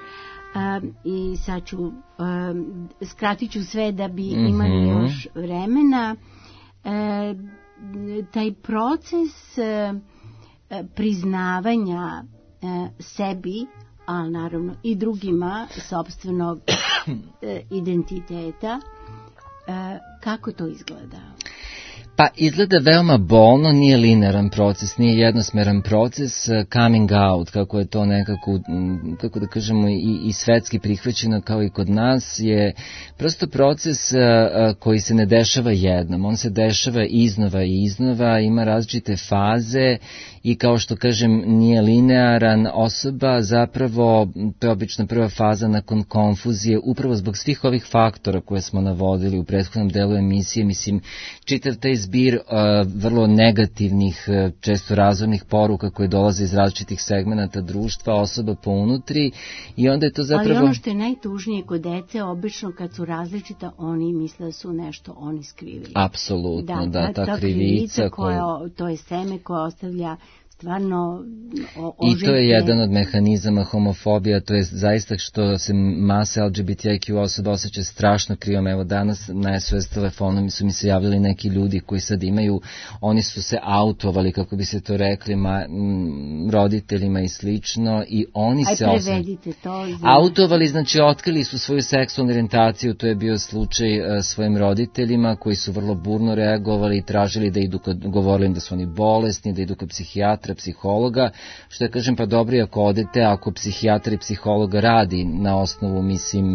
i sad ću um, skratit ću sve da bi mm-hmm. imali još vremena. E, taj proces e, priznavanja e, sebi, a naravno i drugima sopstvenog e, identiteta, e, kako to izgleda? Pa izgleda veoma bolno, nije linearan proces, nije jednosmeran proces. Coming out, kako je to nekako, kako da kažemo, i, i svetski prihvaćeno kao i kod nas, je prosto proces koji se ne dešava jednom. On se dešava iznova i iznova, ima različite faze i kao što kažem nije linearan. Osoba zapravo, to je obično prva faza nakon konfuzije, upravo zbog svih ovih faktora koje smo navodili u prethodnom delu emisije. Mislim, čitav taj zbir uh, vrlo negativnih, uh, često razornih poruka koje dolaze iz različitih segmenata društva, osoba po unutri, i onda je to zapravo... Ali ono što je najtužnije kod dece, obično kad su različita, oni misle da su nešto oni skrivili. Apsolutno, da, da, ta, ta krivica, krivica koja, koja... to je seme koje ostavlja stvarno oživlje. I to je jedan od mehanizama homofobija, to je zaista što se masa L G B T Q osoba osjeća strašno krivom. Evo danas na S O S telefonom su mi se javili neki ljudi koji sad imaju, oni su se autovali, kako bi se to rekli, ma, m, roditeljima i slično, i oni Aj, se prevedite to. Znači. Autovali, znači otkrili su svoju seksualnu orijentaciju, to je bio slučaj uh, svojim roditeljima koji su vrlo burno reagovali i tražili da idu, kod, govorili im da su oni bolesni, da idu kod psihijatra, psihologa, što ja kažem, pa dobro je ako odete, ako psihijatar i psihologa radi na osnovu, mislim,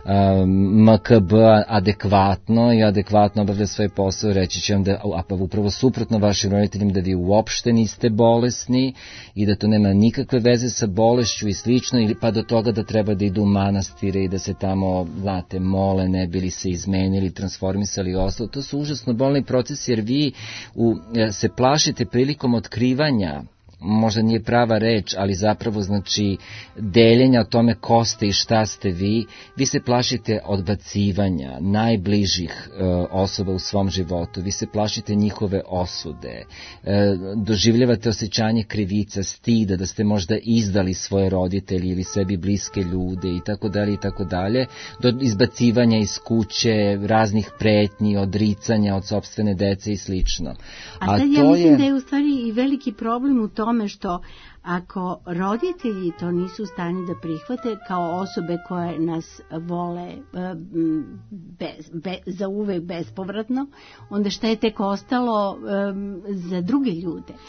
M K B adekvatno i adekvatno obavlja svoj posao, reći će vam da, a pa upravo suprotno vašim roditeljima, da vi uopšte niste bolesni i da to nema nikakve veze sa bolešću i slično, ili pa do toga da treba da idu u manastire i da se tamo, znate, mole, ne bili se izmenili, transformisali i ostalo. To su užasno bolni procesi, jer vi u, se plašite prilikom otkrivanja, možda nije prava reč, ali zapravo znači deljenja o tome ko ste i šta ste vi, vi se plašite odbacivanja najbližih e, osoba u svom životu, vi se plašite njihove osude, e, doživljavate osjećanje krivica, stida, da ste možda izdali svoje roditelji ili sebi bliske ljude i tako dalje i tako dalje, do izbacivanja iz kuće, raznih pretnji, odricanja od sopstvene dece i slično. A, A sad ja to mislim je... da je u stvari i veliki problem u tome što ako roditelji to nisu u stanju da prihvate kao osobe koje nas vole bez, bez, za uvek bespovratno, onda šta je tek ostalo um, za druge ljude?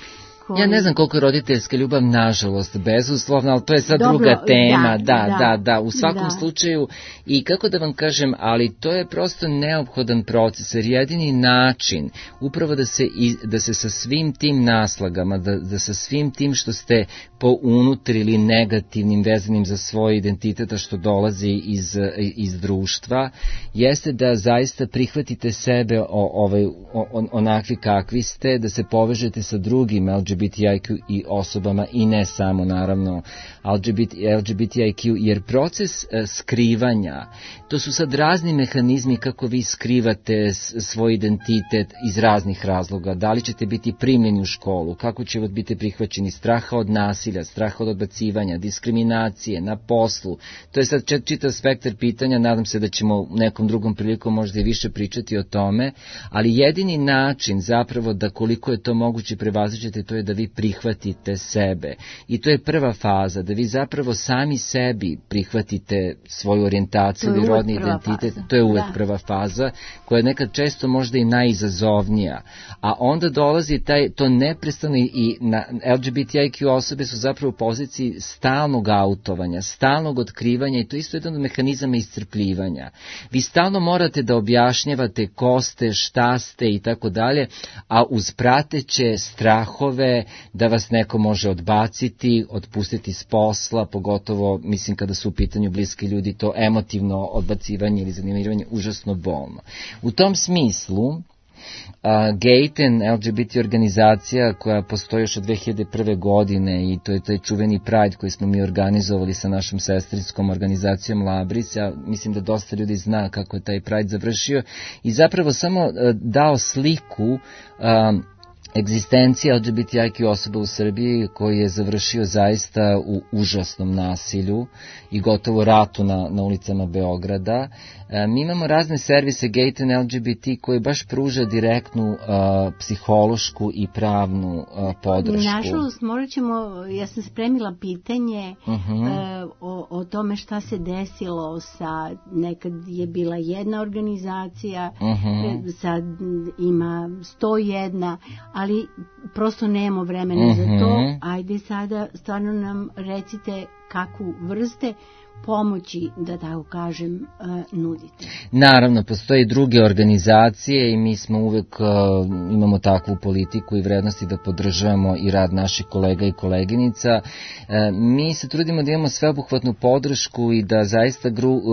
koji... Ja ne znam koliko je roditeljska ljubav, nažalost, bezuslovna, ali to je sad Dobro, druga tema, da, da, da, da, da, u svakom da. slučaju, i kako da vam kažem, ali to je prosto neophodan proces, jer jedini način, upravo da se, da se sa svim tim naslagama, da, da sa svim tim što ste pounutrili negativnim, vezanim za svoj identitet, a što dolazi iz, iz društva, jeste da zaista prihvatite sebe o, ovaj, o, onakvi kakvi ste, da se povežete sa drugim L G B T I Q i osobama i ne samo naravno L G B T I Q, jer proces e, skrivanja, to su sad razni mehanizmi kako vi skrivate svoj identitet iz raznih razloga, da li ćete biti primljeni u školu, kako će biti prihvaćeni, straha od nasilja, straha od odbacivanja, diskriminacije, na poslu, to je sad čitav spektar pitanja, nadam se da ćemo u nekom drugom priliku možda i više pričati o tome, ali jedini način zapravo da koliko je to moguće prevaziđete, to je da vi prihvatite sebe. I to je prva faza, da vi zapravo sami sebi prihvatite svoju orijentaciju ili rodni identitet, faza. To je uvek da. prva faza, koja je nekad često možda i najizazovnija. A onda dolazi taj, to neprestano i na L G B T I Q osobe su zapravo u poziciji stalnog autovanja, stalnog otkrivanja, i to isto jedan od mehanizama iscrpljivanja. Vi stalno morate da objašnjavate ko ste, šta ste i tako dalje, a uz prateće strahove da vas neko može odbaciti, otpustiti s posla, pogotovo, mislim, kada su u pitanju bliski ljudi, to emotivno odbacivanje ili zanimiranje užasno bolno. U tom smislu, Uh, Gayten, L G B T organizacija koja postoji još od dve hiljade prve. godine, i to je taj čuveni Pride koji smo mi organizovali sa našom sestrinskom organizacijom Labris. Ja mislim da dosta ljudi zna kako je taj Pride završio i zapravo samo uh, dao sliku uh, egzistencija L G B T I Q osoba u Srbiji, koji je završio zaista u užasnom nasilju i gotovo ratu na, na ulicama Beograda. E, mi imamo razne servise Gayten L G B T koji baš pruža direktnu uh, psihološku i pravnu uh, podršku. Nažalost, morat ćemo, ja sam spremila pitanje uh-huh. uh, o, o tome šta se desilo sa, nekad je bila jedna organizacija, uh-huh. sad ima sto jedna, ali prosto nemamo vremena uh-huh. za to. Ajde sada, stvarno nam recite kakvu vrste pomoći, da tako kažem, nudite. Naravno, postoje druge organizacije i mi smo uvek uh, imamo takvu politiku i vrednosti da podržavamo i rad naših kolega i koleginica. Uh, mi se trudimo da imamo sveobuhvatnu podršku i da zaista gru, uh,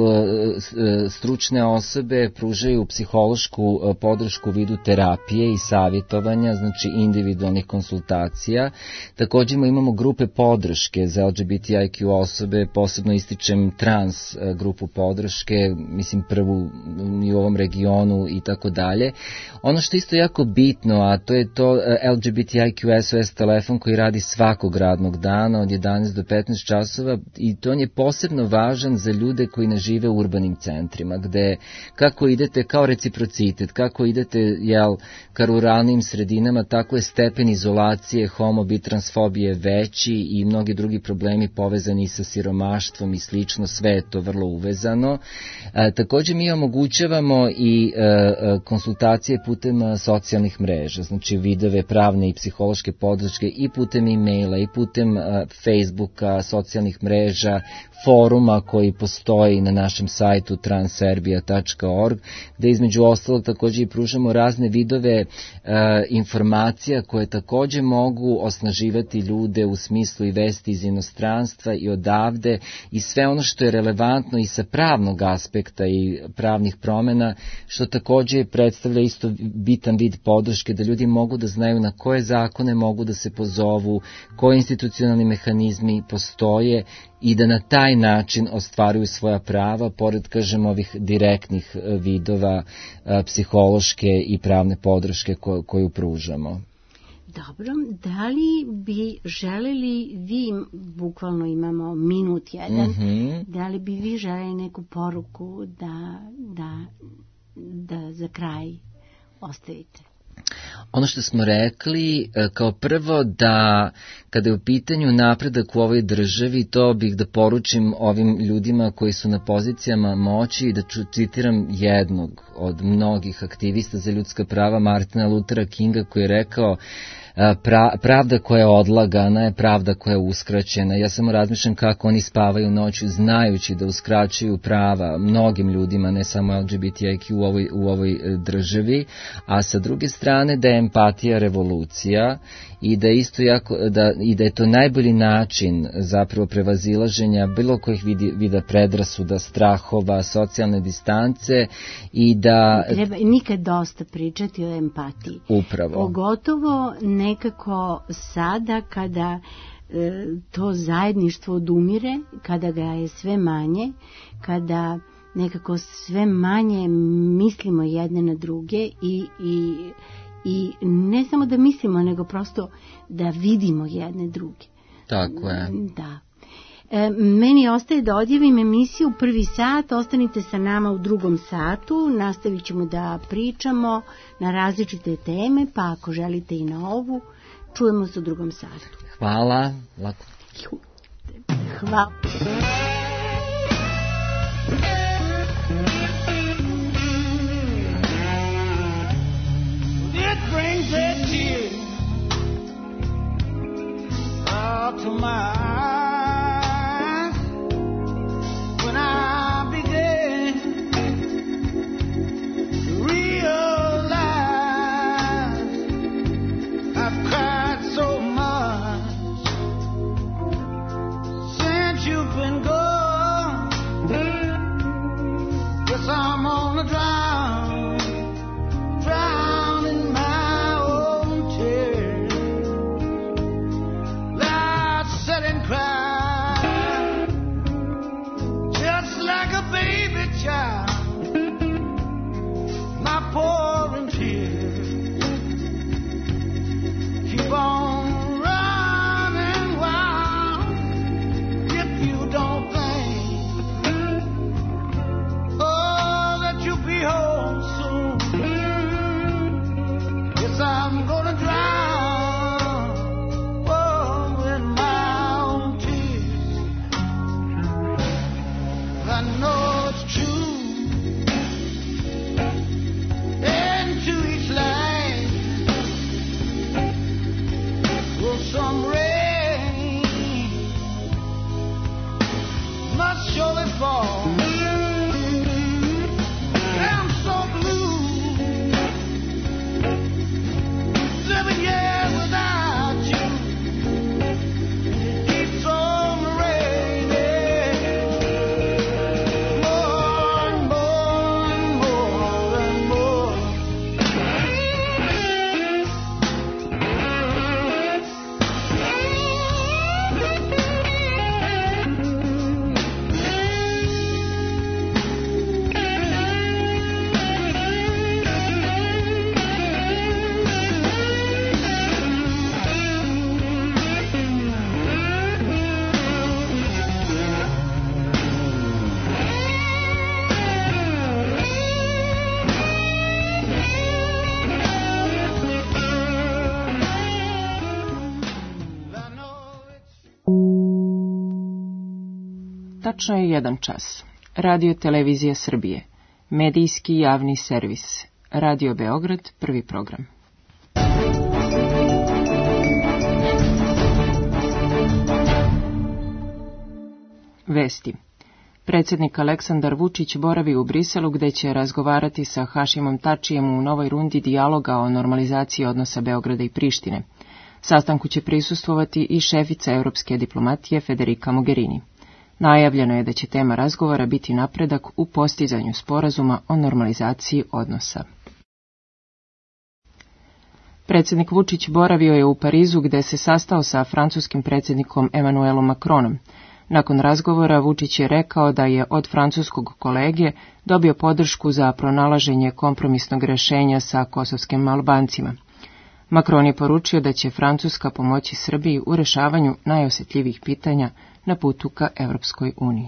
stručne osobe pružaju psihološku uh, podršku u vidu terapije i savjetovanja, znači individualnih konsultacija. Također imamo grupe podrške za L G B T I Q osobe, posebno ističem trans grupu podrške, mislim prvu i u ovom regionu i tako dalje. Ono što je isto jako bitno, a to je to L G B T I Q S O S telefon koji radi svakog radnog dana od jedanaest do petnaest časova, i to on je posebno važan za ljude koji ne žive u urbanim centrima, gde kako idete kao reciprocitet, kako idete jel, ka ruralnim sredinama, tako je stepen izolacije, homo, bi, transfobije veći i mnogi drugi problemi povezani sa siromaštvom i slično, sve je to vrlo uvezano. E, također mi omogućavamo i e, konsultacije putem socijalnih mreža, znači vidove pravne i psihološke podrške i putem e-maila i putem e, Facebooka, socijalnih mreža, foruma koji postoji na našem sajtu transserbia tačka org, gde između ostalog također i pružamo razne vidove e, informacija koje također mogu osnaživati ljude u smislu i vesti iz inostranstva i odavde i sve ono što je relevantno i sa pravnog aspekta i pravnih promjena, što također predstavlja isto bitan vid podrške, da ljudi mogu da znaju na koje zakone mogu da se pozovu, koji institucionalni mehanizmi postoje i da na taj način ostvaruju svoja prava, pored, kažem, ovih direktnih vidova psihološke i pravne podrške ko, koju pružamo. Dobro, da li bi želeli vi, bukvalno imamo minut jedan, mm-hmm. da li bi vi želeli neku poruku da, da, da za kraj ostavite? Ono što smo rekli, kao prvo da kada je u pitanju napredak u ovoj državi, to bih da poručim ovim ljudima koji su na pozicijama moći i da ću citiram jednog od mnogih aktivista za ljudska prava, Martina Luthera Kinga, koji je rekao: pra, pravda koja je odlagana je pravda koja je uskraćena. Ja samo razmišljam kako oni spavaju noću znajući da uskraćuju prava mnogim ljudima, ne samo L G B T I Q u ovoj, u ovoj državi, a sa druge strane da je empatija revolucija i da isto jako, da, i da je to najbolji način zapravo prevazilaženja bilo kojih vidi, vida predrasuda, strahova, socijalne distance i da... Treba nikad dosta pričati o empatiji. Upravo. Pogotovo nekako sada kada e, to zajedništvo odumire, kada ga je sve manje, kada nekako sve manje mislimo jedne na druge i, i, i ne samo da mislimo, nego prosto da vidimo jedne druge. Tako je. Da. E, meni ostaje da odjavim emisiju prvi sat, ostanite sa nama u drugom satu, nastavit ćemo da pričamo na različite teme, pa ako želite i na ovu, čujemo se u drugom satu. Hvala. Lako. Hvala. It brings a tear out to my eyes when I begin to realize I've cried so much since you've been gone. Guess I'm on the drown, drown in my own tears. I sit and cry just like a baby child, my pouring tears keep on running wild. If you don't think, oh, that you'll be home soon, yes, I'm gonna drown, oh, in my own tears. I know it's true. Into each line will some rain must surely fall. I'm so blue, living here without you. It keeps on raining more and more and more and more. Tačno je jedan čas. Radio Televizija Srbije. Medijski javni servis. Radio Beograd, prvi program. Vesti. Predsjednik Aleksandar Vučić boravi u Briselu gde će razgovarati sa Hašimom Tačijem u novoj rundi dijaloga o normalizaciji odnosa Beograda i Prištine. Sastanku će prisustvovati i šefica europske diplomatije Federica Mogherini. Najavljeno je da će tema razgovora biti napredak u postizanju sporazuma o normalizaciji odnosa. Predsjednik Vučić boravio je u Parizu gde se sastao sa francuskim predsjednikom Emmanuelom Macronom. Nakon razgovora Vučić je rekao da je od francuskog kolege dobio podršku za pronalaženje kompromisnog rješenja sa kosovskim Albancima. Macron je poručio da će Francuska pomoći Srbiji u rješavanju najosjetljivijih pitanja na putu ka Evropskoj uniji.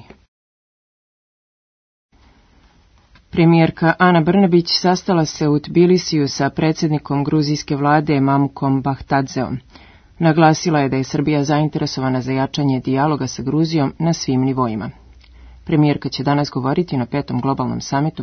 Premijerka Ana Brnabić sastala se u Tbilisiju sa predsjednikom gruzijske vlade Mamkom Bahtadzeom. Naglasila je da je Srbija zainteresovana za jačanje dijaloga sa Gruzijom na svim nivoima. Premijerka će danas govoriti na petom globalnom samitu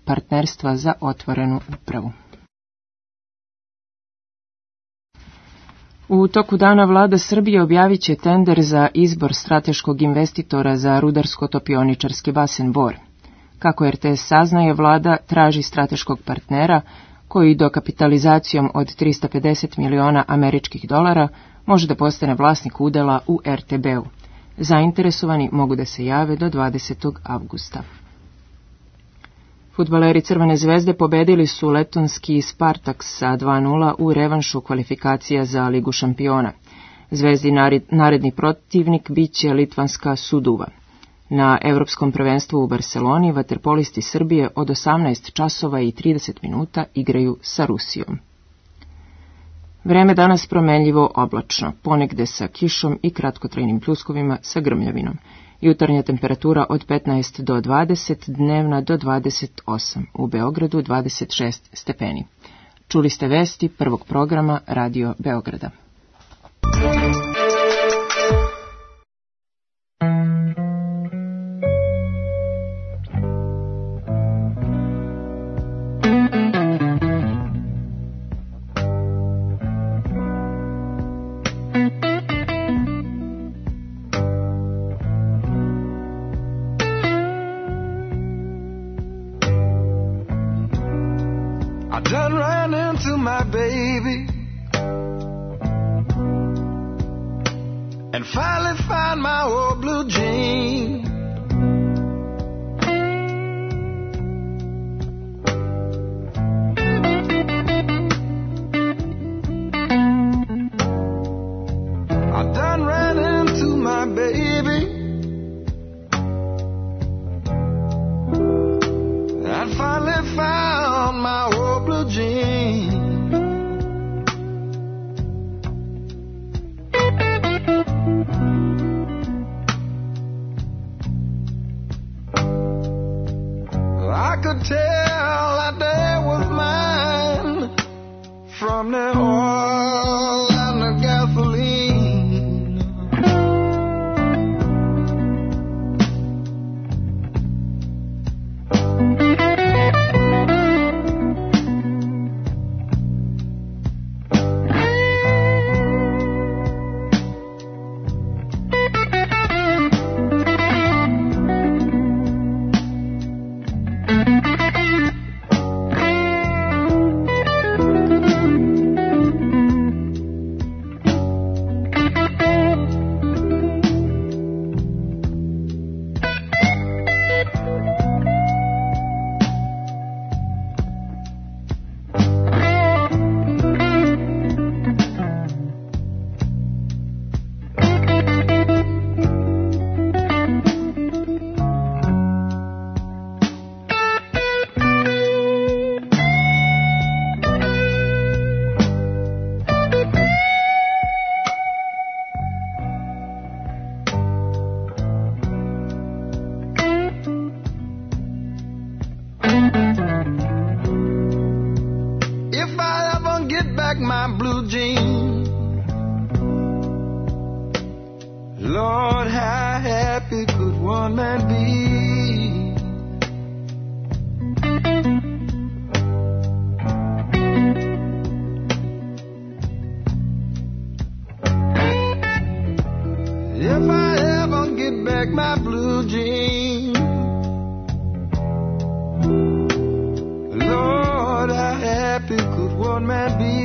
partnerstva za otvorenu upravu. U toku dana vlada Srbije objavit će tender za izbor strateškog investitora za rudarsko-topioničarski basen Bor. Kako er te es saznaje, vlada traži strateškog partnera koji dokapitalizacijom od trista pedeset miliona američkih dolara može da postane vlasnik udela u er te be-u. Zainteresovani mogu da se jave do dvadesetog avgusta. Fudbaleri Crvene zvezde pobedili su letonski Spartak sa dva nula u revanšu kvalifikacija za Ligu šampiona. Zvezdi naredni protivnik biće litvanska Suduva. Na Evropskom prvenstvu u Barseloni vaterpolisti Srbije od osamnaest časova i trideset minuta igraju sa Rusijom. Vreme danas promenljivo oblačno, ponegde sa kišom i kratkotrajnim pljuskovima sa grmljavinom. Jutarnja temperatura od petnaest do dvadeset, dnevna do dvadeset osam, u Beogradu dvadeset šest stepeni. Čuli ste vesti prvog programa Radio Beograda. Done ran into my baby and finally found my old blue jean. I done ran into my baby and finally found my old blue jean. I could tell that day was mine from the oil and the gasoline. My blue jeans, Lord, how happy could one man be? If I ever get back my blue jeans, Lord, how happy could one man be?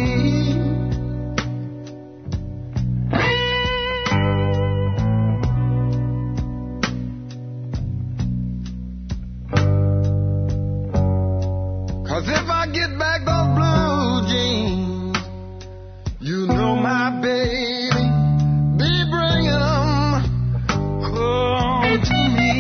Cause if I get back those blue jeans, you know my baby be bringing them home to me.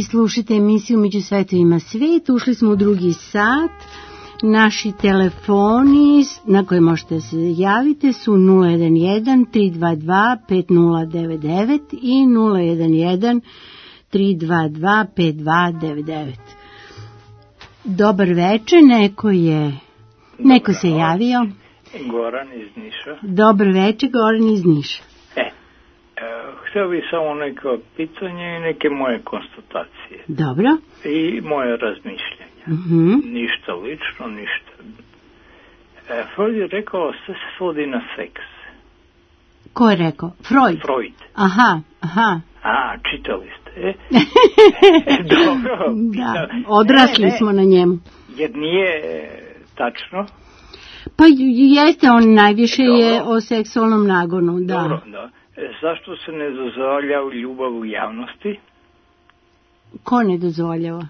slušate emisiju Među svetovima svet. Ušli smo u drugi sat. Naši telefoni na koje možete da se javite su nula jedan jedan tri dva dva pet nula devet devet i nula jedan jedan tri dva dva pet dva devet devet. Dobar večer, neko je neko se javio. Goran iz Niša. Dobar večer, Goran iz Niša. E, e htio bih samo neko pitanje i neke moje konstatacije. Dobro. I moje razmišljanja. Uh-huh. Ništa lično, ništa. E, Freud je rekao, sve se svodi na seks. Ko je rekao? Freud? Freud. Aha, aha. A, čitali ste, e? Dobro. Da, odrasli ne, ne, smo na njemu. Jer nije tačno. Pa jeste, on najviše dobro. Je o seksualnom nagonu, da. Dobro, da. E, zašto se ne dozvoljava ljubav u javnosti? Ko ne dozvoljava?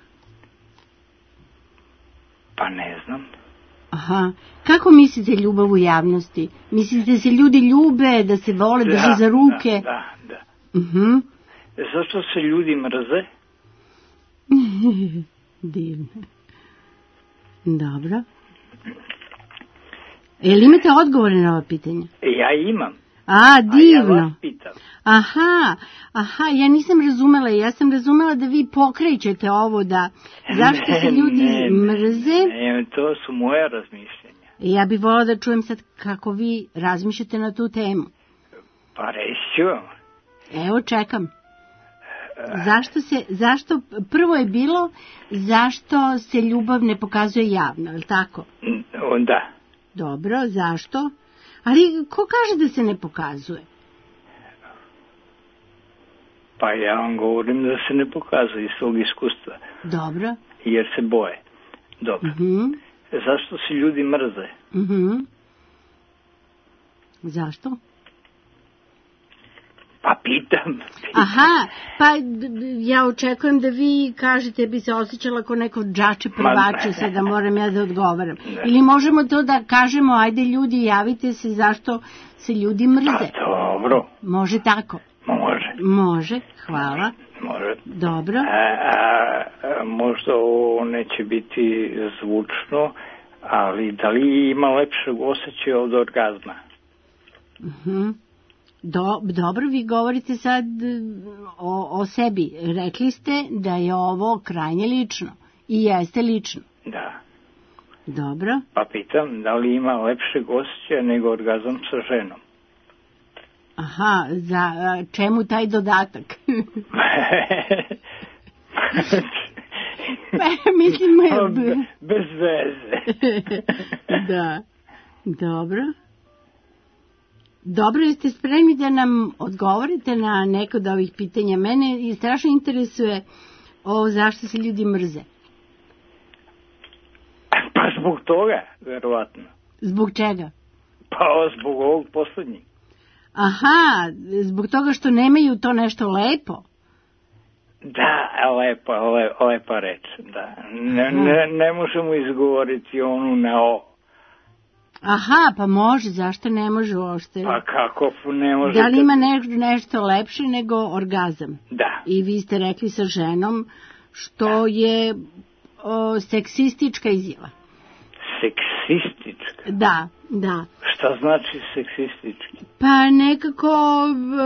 Pa ne znam. Aha. Kako mislite ljubav u javnosti? Mislite da se ljudi ljube, da se vole, da, drže za ruke? Da, da, da. Uh-huh. Zašto se ljudi mrze? Divno. Dobro. Jel imate odgovore na ova pitanja? Ja imam. A, divno. A ja vas pitam. Aha, aha, ja nisam razumela, ja sam razumela da vi pokrećete ovo da zašto ne, se ljudi ne, mrze. Ne, ne, to su moje razmišljenja. Ja bih volila da čujem sad kako vi razmišljate na tu temu. Pa reću. Evo, čekam. Zašto se, zašto, prvo je bilo zašto se ljubav ne pokazuje javno, je li tako? Da. Dobro, zašto? Ali ko kaže da se ne pokazuje? Pa ja vam govorim da se ne pokazuje iz svog iskustva. Dobro. Jer se boje. Dobro. Uh-huh. Zašto se ljudi mrze? Uh-huh. Zašto? Pa pitam. Aha, pa ja očekujem da vi kažete bi se osjećala kao neko džače prvače, sad da moram ja da odgovaram. Ne. Ili možemo to da kažemo, ajde ljudi, javite se zašto se ljudi mrze. Pa dobro. Može tako? Može. Može, hvala. Može. Dobro. A, a, a, možda ovo neće biti zvučno, ali da li ima lepšeg osjećaja od orgazma? Mhm. Do, dobro, vi govorite sad o, o sebi. Rekli ste da je ovo krajnje lično. I jeste lično. Da. Dobro. Pa pitam, da li ima lepšeg osjećaja nego orgazam sa ženom? Aha, za čemu taj dodatak? Mislim, Be, bez veze. Da. Dobro. Dobro, jeste spremni da nam odgovorite na neko od ovih pitanja? Mene strašno interesuje o zašto se ljudi mrze. Pa zbog toga, verovatno. Zbog čega? Pa zbog ovog poslednjeg. Aha, zbog toga što nemaju to nešto lepo? Da, lepa, le, lepa reč, da. Ne, ne, ne možemo izgovoriti onu na o. Aha, pa može, zašto ne može uopšte? Pa kako ne može? Da li ima ne, nešto lepše nego orgazam? Da. I vi ste rekli sa ženom što je o, seksistička izjava. Seksistička? Da, da. Šta znači seksistički? Pa nekako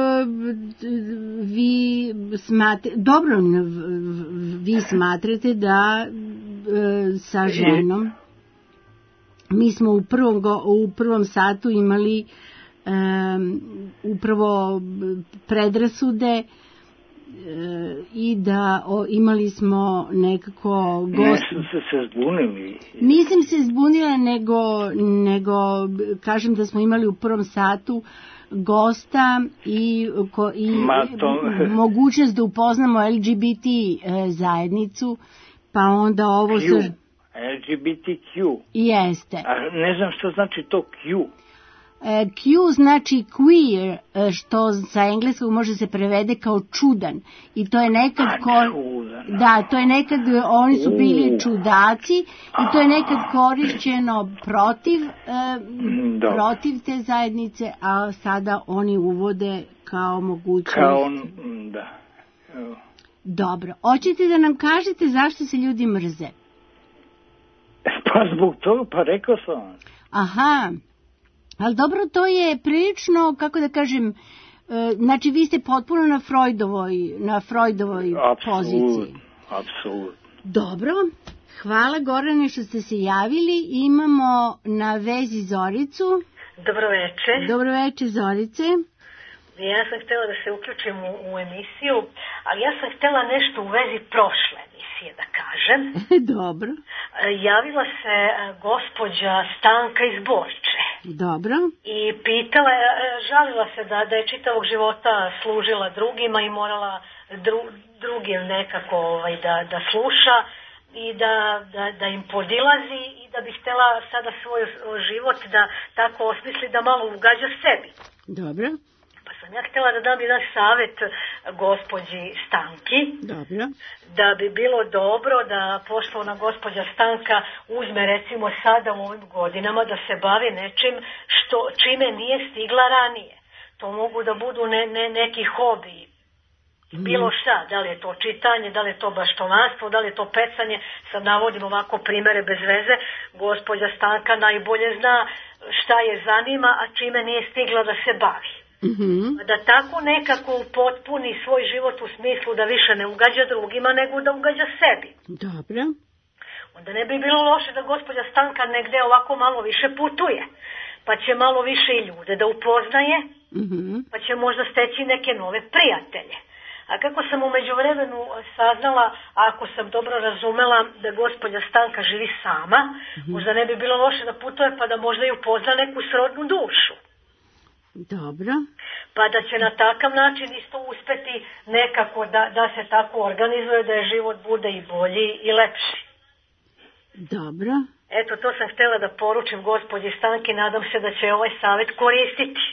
vi smatrate, dobro, vi smatrate da sa ženom, mi smo u prvom, go, u prvom satu imali um, upravo predrasude uh, i da o, imali smo nekako gost... Ne su se zbunili. Nisam se zbunila, nego, nego kažem da smo imali u prvom satu gosta i, ko, i to... mogućnost da upoznamo L G B T uh, zajednicu, pa onda ovo... Sa... L G B T Q. Jeste. A ne znam što znači to Q. Q znači queer, što sa engleskog može se prevede kao čudan. I to je nekad... A, ko... čudan. Da, to je nekad, oni su bili čudaci i to je nekad korišćeno protiv, eh, protiv te zajednice, a sada oni uvode kao mogućnost. Kao, da. Dobro, hoćete da nam kažete zašto se ljudi mrze? Pa zbog toga, pa rekao sam vam. Aha, ali dobro, to je prilično, kako da kažem, e, znači vi ste potpuno na Freudovoj, na Freudovoj poziciji. Apsolutno. Dobro, hvala Gorane što ste se javili. Imamo na vezi Zoricu. Dobro večer. Dobro večer, Zorice. Ja sam htjela da se uključim u, u emisiju, ali ja sam htjela nešto u vezi prošle emisije da kažem. Dobro. Javila se gospođa Stanka iz Borče. Dobro. I pitala, žalila se da, da je čitavog života služila drugima i morala dru, drugim nekako ovaj, da, da sluša i da, da, da im podilazi i da bi htjela sada svoj život da tako osmisli da malo ugađa sebi. Dobro. Pa sam ja htjela da dam jedan savjet gospođi Stanki. Dobro. Da bi bilo dobro da poštovana gospođa Stanka uzme recimo sada u ovim godinama da se bavi nečim što, čime nije stigla ranije. To mogu da budu ne, ne, neki hobi. Bilo šta, da li je to čitanje, da li je to baštomanstvo, da li je to pecanje, sad navodim ovako primere bez veze, gospođa Stanka najbolje zna šta je zanima, a čime nije stigla da se bavi. Mm-hmm. Da tako nekako upotpuni svoj život u smislu da više ne ugađa drugima, nego da ugađa sebi. Dobro. Onda ne bi bilo loše da gospođa Stanka negde ovako malo više putuje, pa će malo više i ljude da upoznaje, mm-hmm. pa će možda steći neke nove prijatelje. A kako sam u međuvremenu saznala, ako sam dobro razumela da gospođa Stanka živi sama, mm-hmm. možda ne bi bilo loše da putuje pa da možda i upozna neku srodnu dušu. Dobro. Pa da će na takav način isto uspeti nekako da, da se tako organizuje, da je život bude i bolji i lepši. Dobro. Eto, to sam htjela da poručim gospođi Stanki, nadam se da će ovaj savjet koristiti.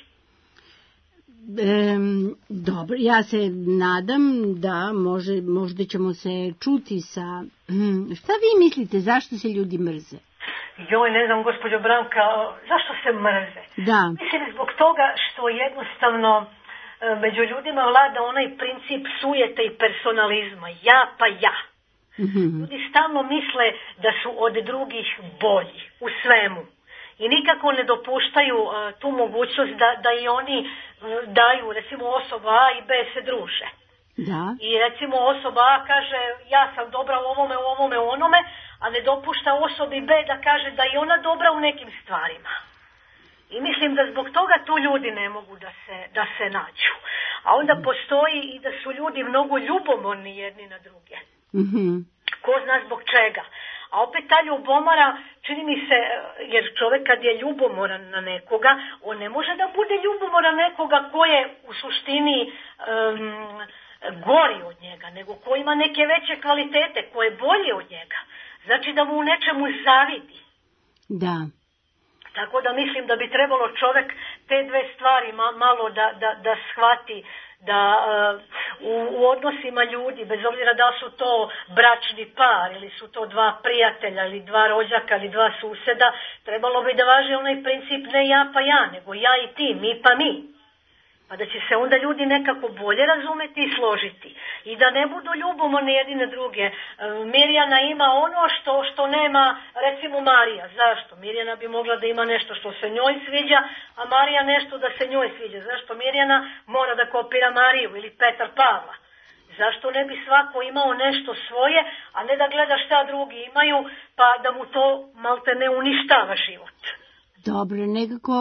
Um, dobro, ja se nadam da može, možda ćemo se čuti sa... Hmm, šta vi mislite, zašto se ljudi mrze? Joj, ne znam, gospođo Branka, zašto se mrze? Da. Mislim zbog toga što jednostavno među ljudima vlada onaj princip sujete i personalizma. Ja pa ja. Mm-hmm. Ljudi stalno misle da su od drugih bolji u svemu. I nikako ne dopuštaju uh, tu mogućnost da, da i oni uh, daju, recimo osoba A i B se druže. Da. I recimo osoba A kaže ja sam dobra u ovome, u ovome, u onome, a ne dopušta osobi B da kaže da je ona dobra u nekim stvarima. I mislim da zbog toga tu ljudi ne mogu da se, da se nađu. A onda postoji i da su ljudi mnogo ljubomorni jedni na druge. Mm-hmm. Ko zna zbog čega. A opet ta ljubomora, čini mi se, jer čovjek kad je ljubomoran na nekoga, on ne može da bude ljubomoran nekoga ko je u suštini um, gori od njega, nego ko ima neke veće kvalitete, ko je bolji od njega. Znači da mu u nečemu zavidi. Da. Tako da mislim da bi trebalo čovjek te dve stvari ma, malo da, da, da shvati, da uh, u, u odnosima ljudi, bez obzira da su to bračni par ili su to dva prijatelja ili dva rođaka ili dva suseda, trebalo bi da važi onaj princip ne ja pa ja, nego ja i ti, mi pa mi. Pa da će se onda ljudi nekako bolje razumeti i složiti. I da ne budu ljubomorni jedine druge. E, Mirjana ima ono što, što nema, recimo Marija. Zašto? Mirjana bi mogla da ima nešto što se njoj sviđa, a Marija nešto da se njoj sviđa. Zašto Mirjana mora da kopira Mariju ili Petar Pavla? Zašto ne bi svako imao nešto svoje, a ne da gleda šta drugi imaju, pa da mu to malte ne uništava život? Dobro, nekako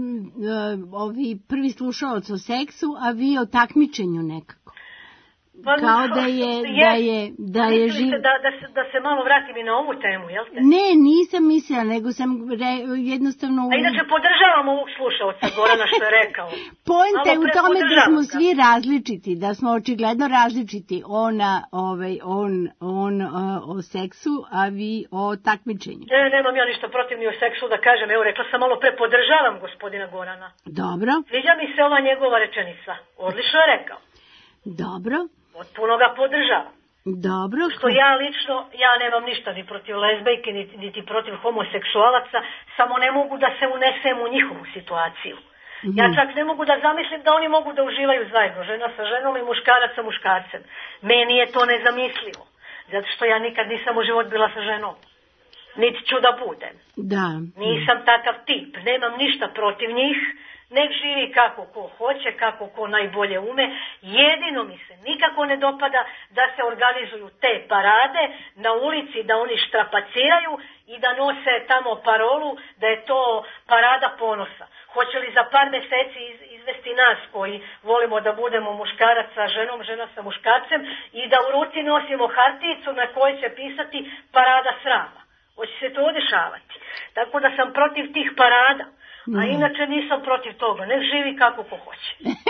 uh, ovi prvi slušalac o seksu, a vi o takmičenju nekako. Pa, kao da je, da je, da je živ... Da, da, se, da se malo vratim i na ovu temu, jel te? Ne, nisam mislila, nego sam re, jednostavno... A inače podržavam ovog slušalca Gorana što je rekao. Poenta je u tome da smo ga. svi različiti, da smo očigledno različiti. Ona, ovaj, on, on uh, o seksu, a vi o takmičenju. Ne, nemam ja ništa protiv ni o seksu da kažem. Evo, rekla sam malo pre, podržavam gospodina Gorana. Dobro. Sviđa mi se ova njegova rečenica. Odlično je rekao. Dobro. Potpuno ga podržavam. Dobro. Što ja lično, ja nemam ništa ni protiv lezbejke, niti, niti protiv homoseksualaca, samo ne mogu da se unesem u njihovu situaciju. Mm-hmm. Ja čak ne mogu da zamislim da oni mogu da uživaju zajedno, žena sa ženom i muškarac sa muškarcem. Meni je to nezamislivo, zato što ja nikad nisam u život bila sa ženom. Niti ću da budem. Da. Nisam takav tip, nemam ništa protiv njih, nek živi kako ko hoće, kako ko najbolje ume. Jedino mi se nikako ne dopada da se organizuju te parade na ulici, da oni štrapaciraju i da nose tamo parolu da je to parada ponosa. Hoće li za par mjeseci izvesti nas koji volimo da budemo muškarac sa ženom, žena sa muškarcem i da u ruci nosimo harticu na kojoj će pisati parada srama. Hoće se to dešavati. Tako da sam protiv tih parada. A inače nisam protiv toga, nek živi kako ko hoće.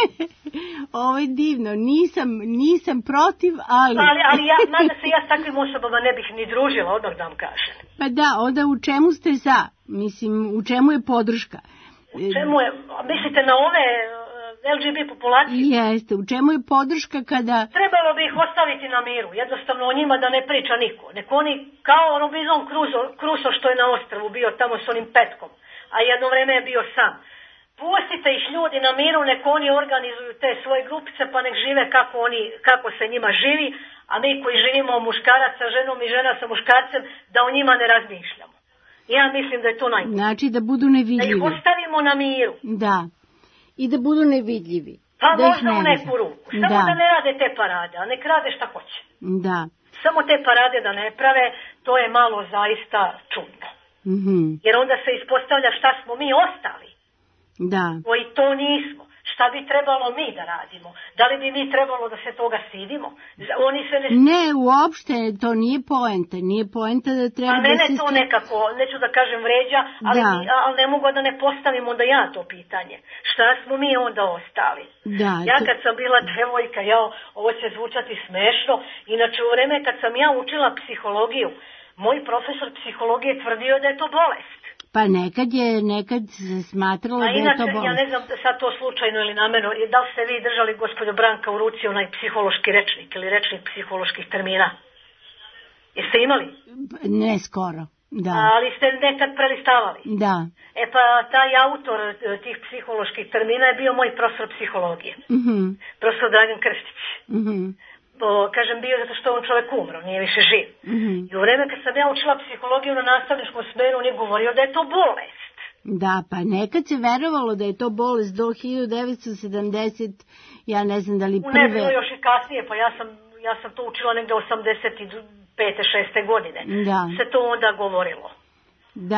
Ovo je divno, nisam, nisam protiv, ali... ali, ali ja, mada se ja s takvim osobama ne bih ni družila, odmah da vam kažem. Pa da, onda u čemu ste za? Mislim, u čemu je podrška? U čemu je, mislite na ove el ge be populacije? Jeste, u čemu je podrška kada... Trebalo bi ih ostaviti na miru, jednostavno o njima da ne priča niko. Nek oni, kao Robinson Crusoe što je na ostrvu bio tamo s onim petkom, a jedno vreme je bio sam. Pustite ih ljudi na miru, nek oni organizuju te svoje grupice, pa nek žive kako, oni, kako se njima živi, a mi koji živimo muškarac sa ženom i žena sa muškarcem, da o njima ne razmišljamo. Ja mislim da je to najbolje. Znači da budu nevidljivi. Da ih ostavimo na miru. Da. I da budu nevidljivi. Pa da možda u neku ruku. Samo da. da ne rade te parade, a nek rade šta hoće. Da. Samo te parade da ne prave, to je malo zaista čudno. Mm-hmm. Jer onda se ispostavlja šta smo mi ostali. Da. Koji to nismo. Šta bi trebalo mi da radimo? Da li bi mi trebalo da se toga stidimo? Oni se ne... ne, uopšte, to nije poenta. Nije poenta da treba a da se... A mene to nekako, neću da kažem vređa, ali, da. mi, ali ne mogu da ne postavim onda ja to pitanje. Šta smo mi onda ostali? Da, ja to... kad sam bila devojka, ja, ovo će zvučati smešno, inače u vreme kad sam ja učila psihologiju, moj profesor psihologije tvrdio da je to bolest. Pa nekad je, nekad se smatralo da je to bolest. Ja ne znam sad to slučajno ili namjerno, da li ste vi držali gospođo Branka u ruci onaj psihološki rečnik ili rečnik psiholoških termina? Jeste imali? Ne skoro, da. Ali ste nekad prelistavali? Da. E pa taj autor tih psiholoških termina je bio moj profesor psihologije. Mm-hmm. Profesor Dragan Krstić. Mhm. Bo, kažem, bio zato što on čovjek umro, nije više živ. Mm-hmm. I u vreme kad sam ja učila psihologiju na nastavničkom smeru, on je govorio da je to bolest. Da, pa nekad se verovalo da je to bolest do hiljadu devetsto sedamdeset, ja ne znam da li prve... Ne, bilo još i kasnije, pa ja sam, ja sam to učila negde osamdeset pete šeste godine. Da. Se to onda govorilo. Da,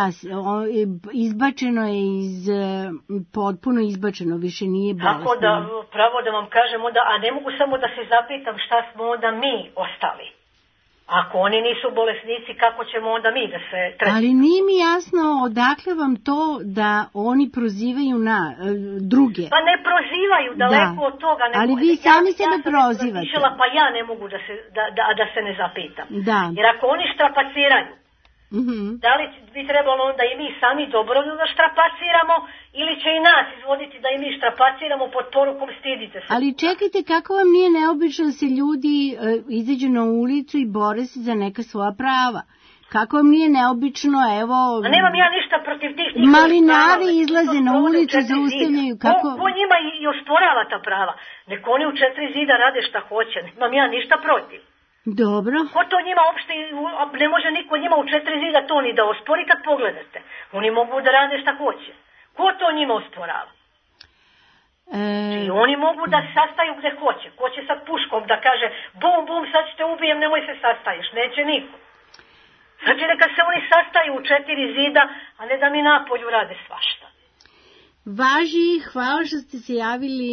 izbačeno je iz, potpuno izbačeno, više nije bolest. Tako da, pravo da vam kažem onda, a ne mogu samo da se zapitam šta smo onda mi ostali. Ako oni nisu bolesnici, kako ćemo onda mi da se trećemo? Ali nije mi jasno odakle vam to da oni prozivaju na uh, druge. Pa ne prozivaju, daleko da. od toga. Ne, ali vi sami ja, sebe ja prozivate. Pa ja ne mogu da se, da, da, da se ne zapitam. Da. Jer ako oni štrapaciraju, mm-hmm. da li bi trebalo onda i mi sami dobrovoljno da štrapaciramo ili će i nas izvoditi da i mi štrapaciramo pod porukom stidite se. Ali čekajte, kako vam nije neobično da se ljudi uh, izađu na ulicu i bore se za neka svoja prava? Kako vam nije neobično, evo... A nemam ja ništa protiv tih... Malinari izlaze na ulicu, zaustavljaju, kako... Ko, ko njima i, i osporava ta prava? Nek oni u četiri zida rade šta hoće, nemam ja ništa protiv. Dobro. Ko to njima uopšte, ne može niko njima u četiri zida to ni da ospori kad pogledate. Oni mogu da rade šta hoće. Ko to njima osporava? E... I oni mogu da sastaju gde hoće. Ko će sad puškom da kaže bum, bum, sad ćete ubijem, nemoj se sastaješ. Neće niko. Znači neka se oni sastaju u četiri zida, a ne da mi napolju rade svašta. Važi, hvala što ste se javili.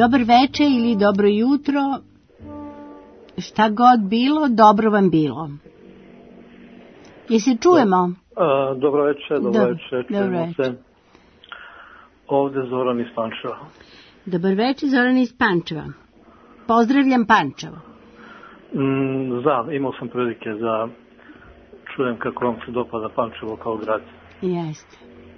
Dobar večer ili dobro jutro, šta god bilo, dobro vam bilo. Je se čujemo? A, dobro večer, dobro Do, večer, čujemo se. Ovde Zoran iz Pančeva. Dobar večer, Zoran iz Pančeva. Pozdravljam Pančevo. Mm, znam, imao sam prilike da čujem kako vam se dopada Pančevo kao grad. Jeste.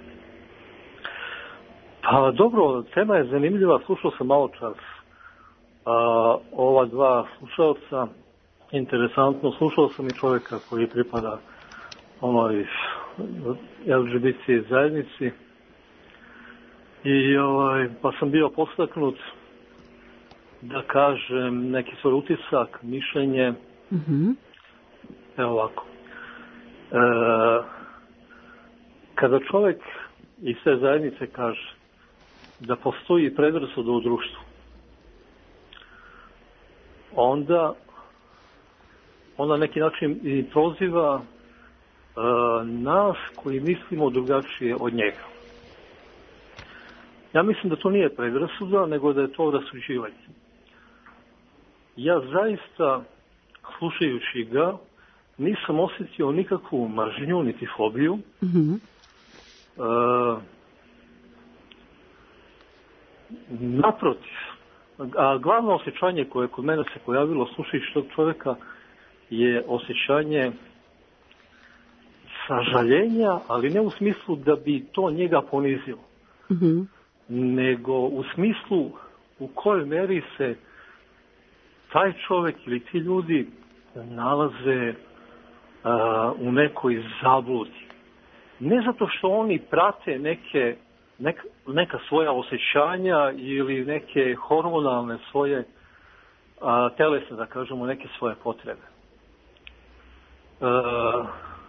Pa dobro, tema je zanimljiva, slušao sam malo čas a, ova dva slušalca, interesantno, slušao sam i čovjeka koji pripada onoj L G B T zajednici i ovaj, pa sam bio postaknut da kažem neki svoj utisak, mišljenje. Mm-hmm. Evo ovako. E, kada čovjek iz te zajednice kaže da postoji predrasuda u društvu, onda on na neki način i proziva e, nas koji mislimo drugačije od njega. Ja mislim da to nije predrasuda, nego da je to rasuđivanje. Ja zaista, slušajući ga, nisam osjetio nikakvu mržnju, niti fobiju. Mm-hmm. E, naprotiv, a glavno osjećanje koje kod mene se pojavilo slušajući tog čovjeka je osjećanje sažaljenja, ali ne u smislu da bi to njega ponizilo, mm-hmm. nego u smislu u kojoj meri se taj čovjek ili ti ljudi nalaze uh, u nekoj zabludi. Ne zato što oni prate neke, neka, neka svoja osjećanja ili neke hormonalne svoje uh, telesne, da kažemo, neke svoje potrebe. Uh,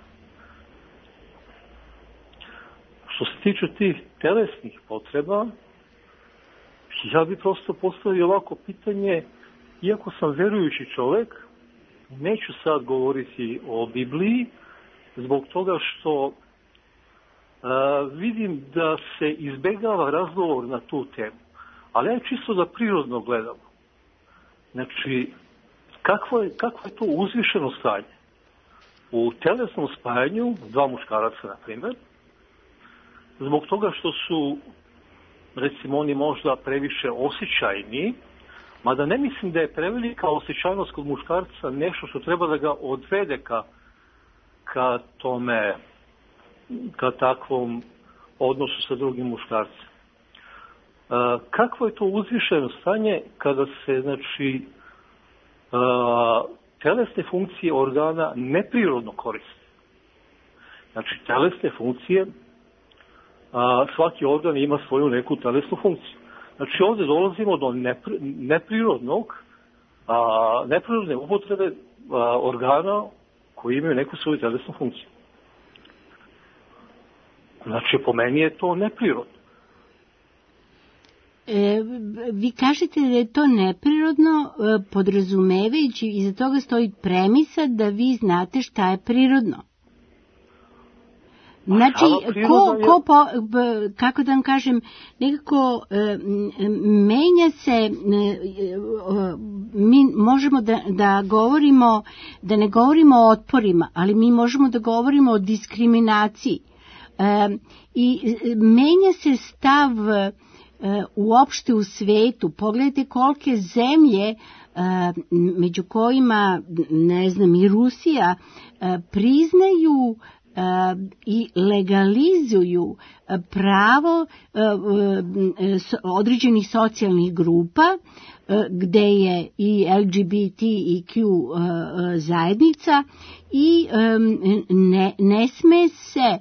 što se tiče tih telesnih potreba, ja bi prosto postavio ovako pitanje, iako sam verujući čovjek, neću sad govoriti o Bibliji, zbog toga što a, vidim da se izbegava razgovor na tu temu. Ali ja čisto da prirodno gledam. Znači, kakvo je, kakvo je to uzvišeno stanje? U telesnom spajanju, dva muškaraca, na primjer, zbog toga što su, recimo, oni možda previše osjećajni, mada ne mislim da je prevelika osjećajnost kod muškarca nešto što treba da ga odvede ka, ka tome, ka takvom odnosu sa drugim muškarcem. Uh, kakvo je to uzvišeno stanje kada se, znači, uh, telesne funkcije organa neprirodno koriste? Znači, telesne funkcije, a, svaki organ ima svoju neku telesnu funkciju. Znači, ovdje dolazimo do nepri, neprirodnog, a, neprirodne upotrebe a, organa koji imaju neku svoju telesnu funkciju. Znači, po meni je to neprirodno. E, vi kažete da je to neprirodno, podrazumevajući, iza toga stoji premisa da vi znate šta je prirodno. Znači, ko, ko po, kako da vam kažem, nekako e, menja se, e, mi možemo da, da govorimo, da ne govorimo o otporima, ali mi možemo da govorimo o diskriminaciji. E, I menja se stav e, uopšte u svetu. Pogledajte kolike zemlje, e, među kojima, ne znam, i Rusija, e, priznaju i legalizuju pravo određenih socijalnih grupa gde je i L G B T Q zajednica i ne, ne sme se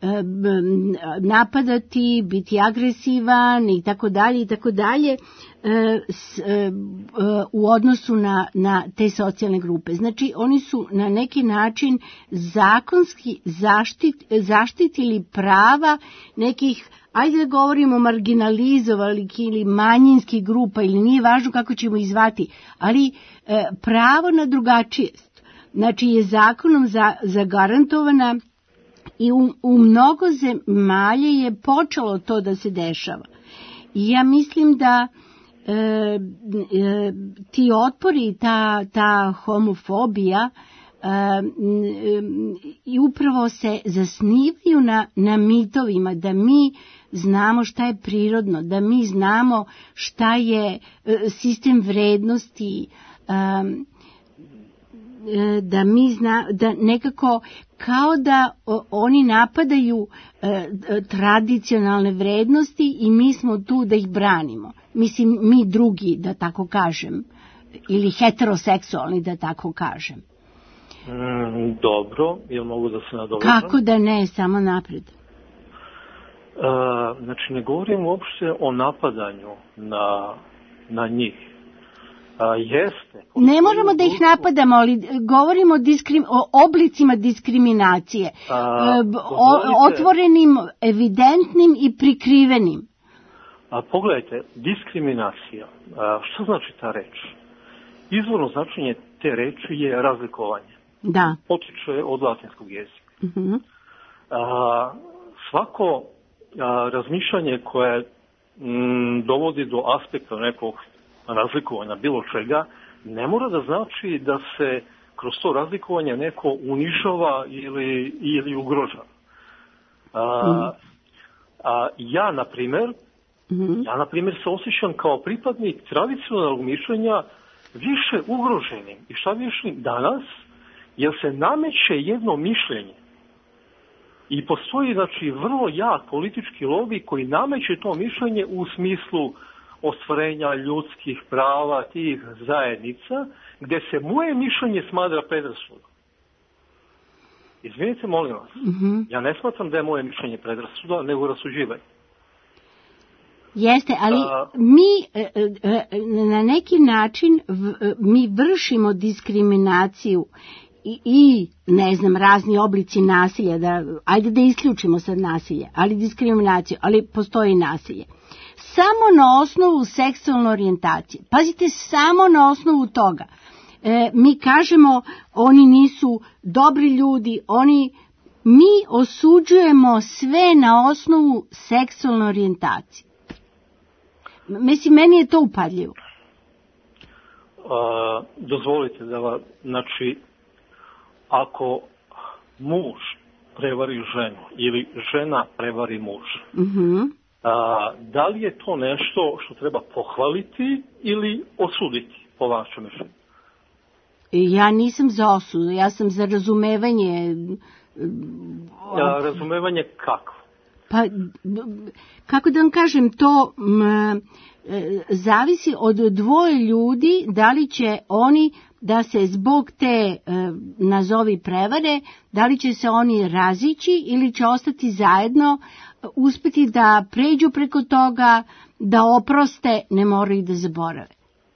napadati, biti agresivan i tako dalje i tako dalje u odnosu na, na te socijalne grupe. Znači, oni su na neki način zakonski zaštit, zaštitili prava nekih, ajde da govorimo marginalizovanih ili manjinskih grupa, ili nije važno kako ćemo ih zvati, ali pravo na drugačijost. Znači, je zakonom za, zagarantovana i u, u mnogo zemalja je počelo to da se dešava. I ja mislim da e, e, ti otpori, ta, ta homofobija e, e, i upravo se zasnivaju na, na mitovima, da mi znamo šta je prirodno, da mi znamo šta je e, sistem vrednosti, e, da mi zna, da nekako kao da o, oni napadaju e, tradicionalne vrednosti i mi smo tu da ih branimo. Mislim, mi drugi, da tako kažem, ili heteroseksualni, da tako kažem. Mm, dobro, jel mogu da se nadovežem? Kako da ne, samo napred. E, znači, ne govorim uopšte o napadanju na, na njih. A, jeste. Ne moramo da ih napadamo, ali govorimo o, diskrim, o oblicima diskriminacije. A, o, otvorenim, evidentnim i prikrivenim. A, pogledajte, diskriminacija. A, što znači ta reč? Izvorno značenje te reči je razlikovanje. Da. Potiče od latinskog jezika. Uh-huh. A, svako a, razmišljanje koje m, dovodi do aspekta nekog razlikovanja bilo čega, ne mora da znači da se kroz to razlikovanje neko unižava ili, ili ugrožava. A, a ja, na primjer, mm-hmm. ja, na primjer, se osjećam kao pripadnik tradicionalnog mišljenja više ugroženim. I šta više danas, jer se nameće jedno mišljenje. I postoji, znači, vrlo jak politički lobby koji nameće to mišljenje u smislu ostvarenja ljudskih prava tih zajednica, gdje se moje mišljenje smatra predrasudom. Izvinite, molim vas, mm-hmm. ja ne smatram da je moje mišljenje predrasuda, nego rasuđivanje. Jeste, ali A, mi na neki način mi vršimo diskriminaciju i, i ne znam, razni oblici nasilja, da, ajde da isključimo sad nasilje, ali diskriminaciju, ali postoji nasilje. Samo na osnovu seksualne orijentacije. Pazite, samo na osnovu toga. E, mi kažemo, oni nisu dobri ljudi, oni, mi osuđujemo sve na osnovu seksualne orijentacije. Mislim, meni je to upadljivo. A, dozvolite da va, znači, ako muž prevari ženu ili žena prevari muža, mhm. A, da li je to nešto što treba pohvaliti ili osuditi, po vašem mišljenju? Ja nisam za osudu, ja sam za razumevanje. Ja, razumevanje kako? Pa, kako da vam kažem, to m, zavisi od dvoje ljudi, da li će oni da se zbog te, nazovi prevare, da li će se oni razići ili će ostati zajedno, uspjeti da pređu preko toga, da oproste, ne moraju da zaborave.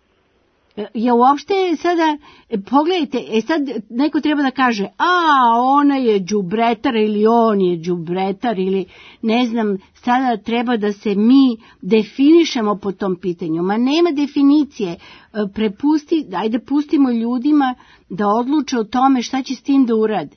Ja uopšte sada, pogledajte, e sad neko treba da kaže, a ona je đubretar ili on je đubretar ili ne znam, sada treba da se mi definišemo po tom pitanju. Ma nema definicije, prepusti, ajde pustimo ljudima da odluče o tome šta će s tim da urade.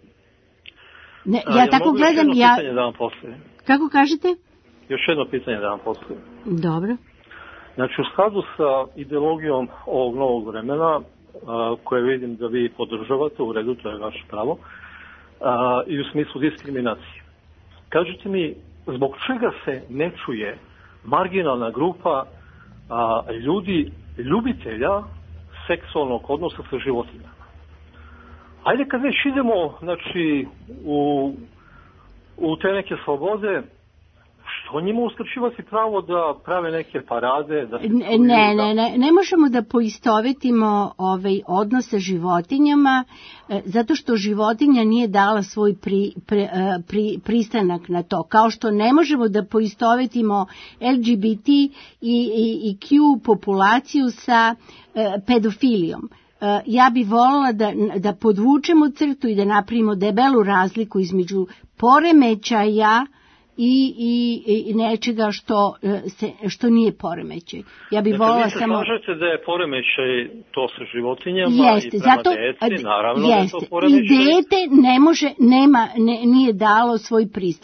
Ne, ja, ja tako gledam, ja... Da kako kažete? Još jedno pitanje da vam postavim. Dobro. Znači, u skladu sa ideologijom ovog novog vremena, a, koje vidim da vi podržavate, u redu, to je vaše pravo, a, i u smislu diskriminacije. Kažite mi, zbog čega se ne čuje marginalna grupa a, ljudi, ljubitelja seksualnog odnosa sa životinjama? Ajde, kad već idemo, znači, u, u te neke slobode, što njima uskraćivati pravo da prave neke parade? Da se ne, ne, ne, ne, ne možemo da poistovetimo ovaj odnos sa životinjama, e, zato što životinja nije dala svoj pri, pri, pri, pristanak na to. Kao što ne možemo da poistovetimo L G B T i, i, i Q populaciju sa e, pedofilijom. E, ja bih voljela da, da podvučemo crtu i da napravimo debelu razliku između poremećaja I, i, i nečega što, se, što nije poremećaj. Ja bih volila samo... Vi se slažete da je poremećaj to sa životinjama jeste, i prema zato, deci, naravno jeste, da je to poremećaj. I dete ne može, nema, ne, nije dalo svoj pristanak.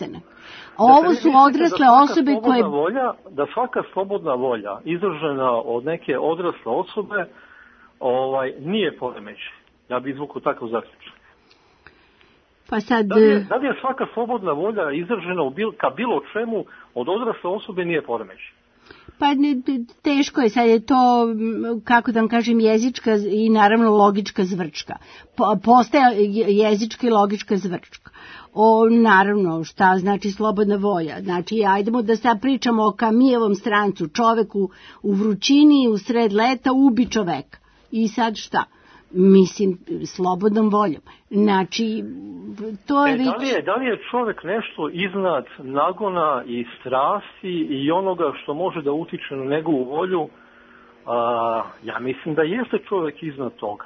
Ovo su odrasle da osobe koje... Volja, da svaka slobodna volja izražena od neke odrasle osobe ovaj, nije poremećaj. Ja bih izvukao takav zaključak. Pa sad... Da li je, da li je svaka slobodna volja izražena u bil, ka bilo čemu od odrasle osobe nije poremećaj? Pa teško je, sad je to, kako da vam kažem, jezička i naravno logička zvrčka. Postaje jezička i logička zvrčka. O, naravno, šta znači slobodna volja? Znači, ajdemo da sad pričamo o Kamijevom strancu, čoveku u vrućini, u sred leta, ubi čoveka. I sad šta? Mislim, slobodnom voljom. Znači, to je e, već... Da li je, da li je čovjek nešto iznad nagona i strasti i onoga što može da utiče na njegovu volju? A, ja mislim da jeste čovjek iznad toga.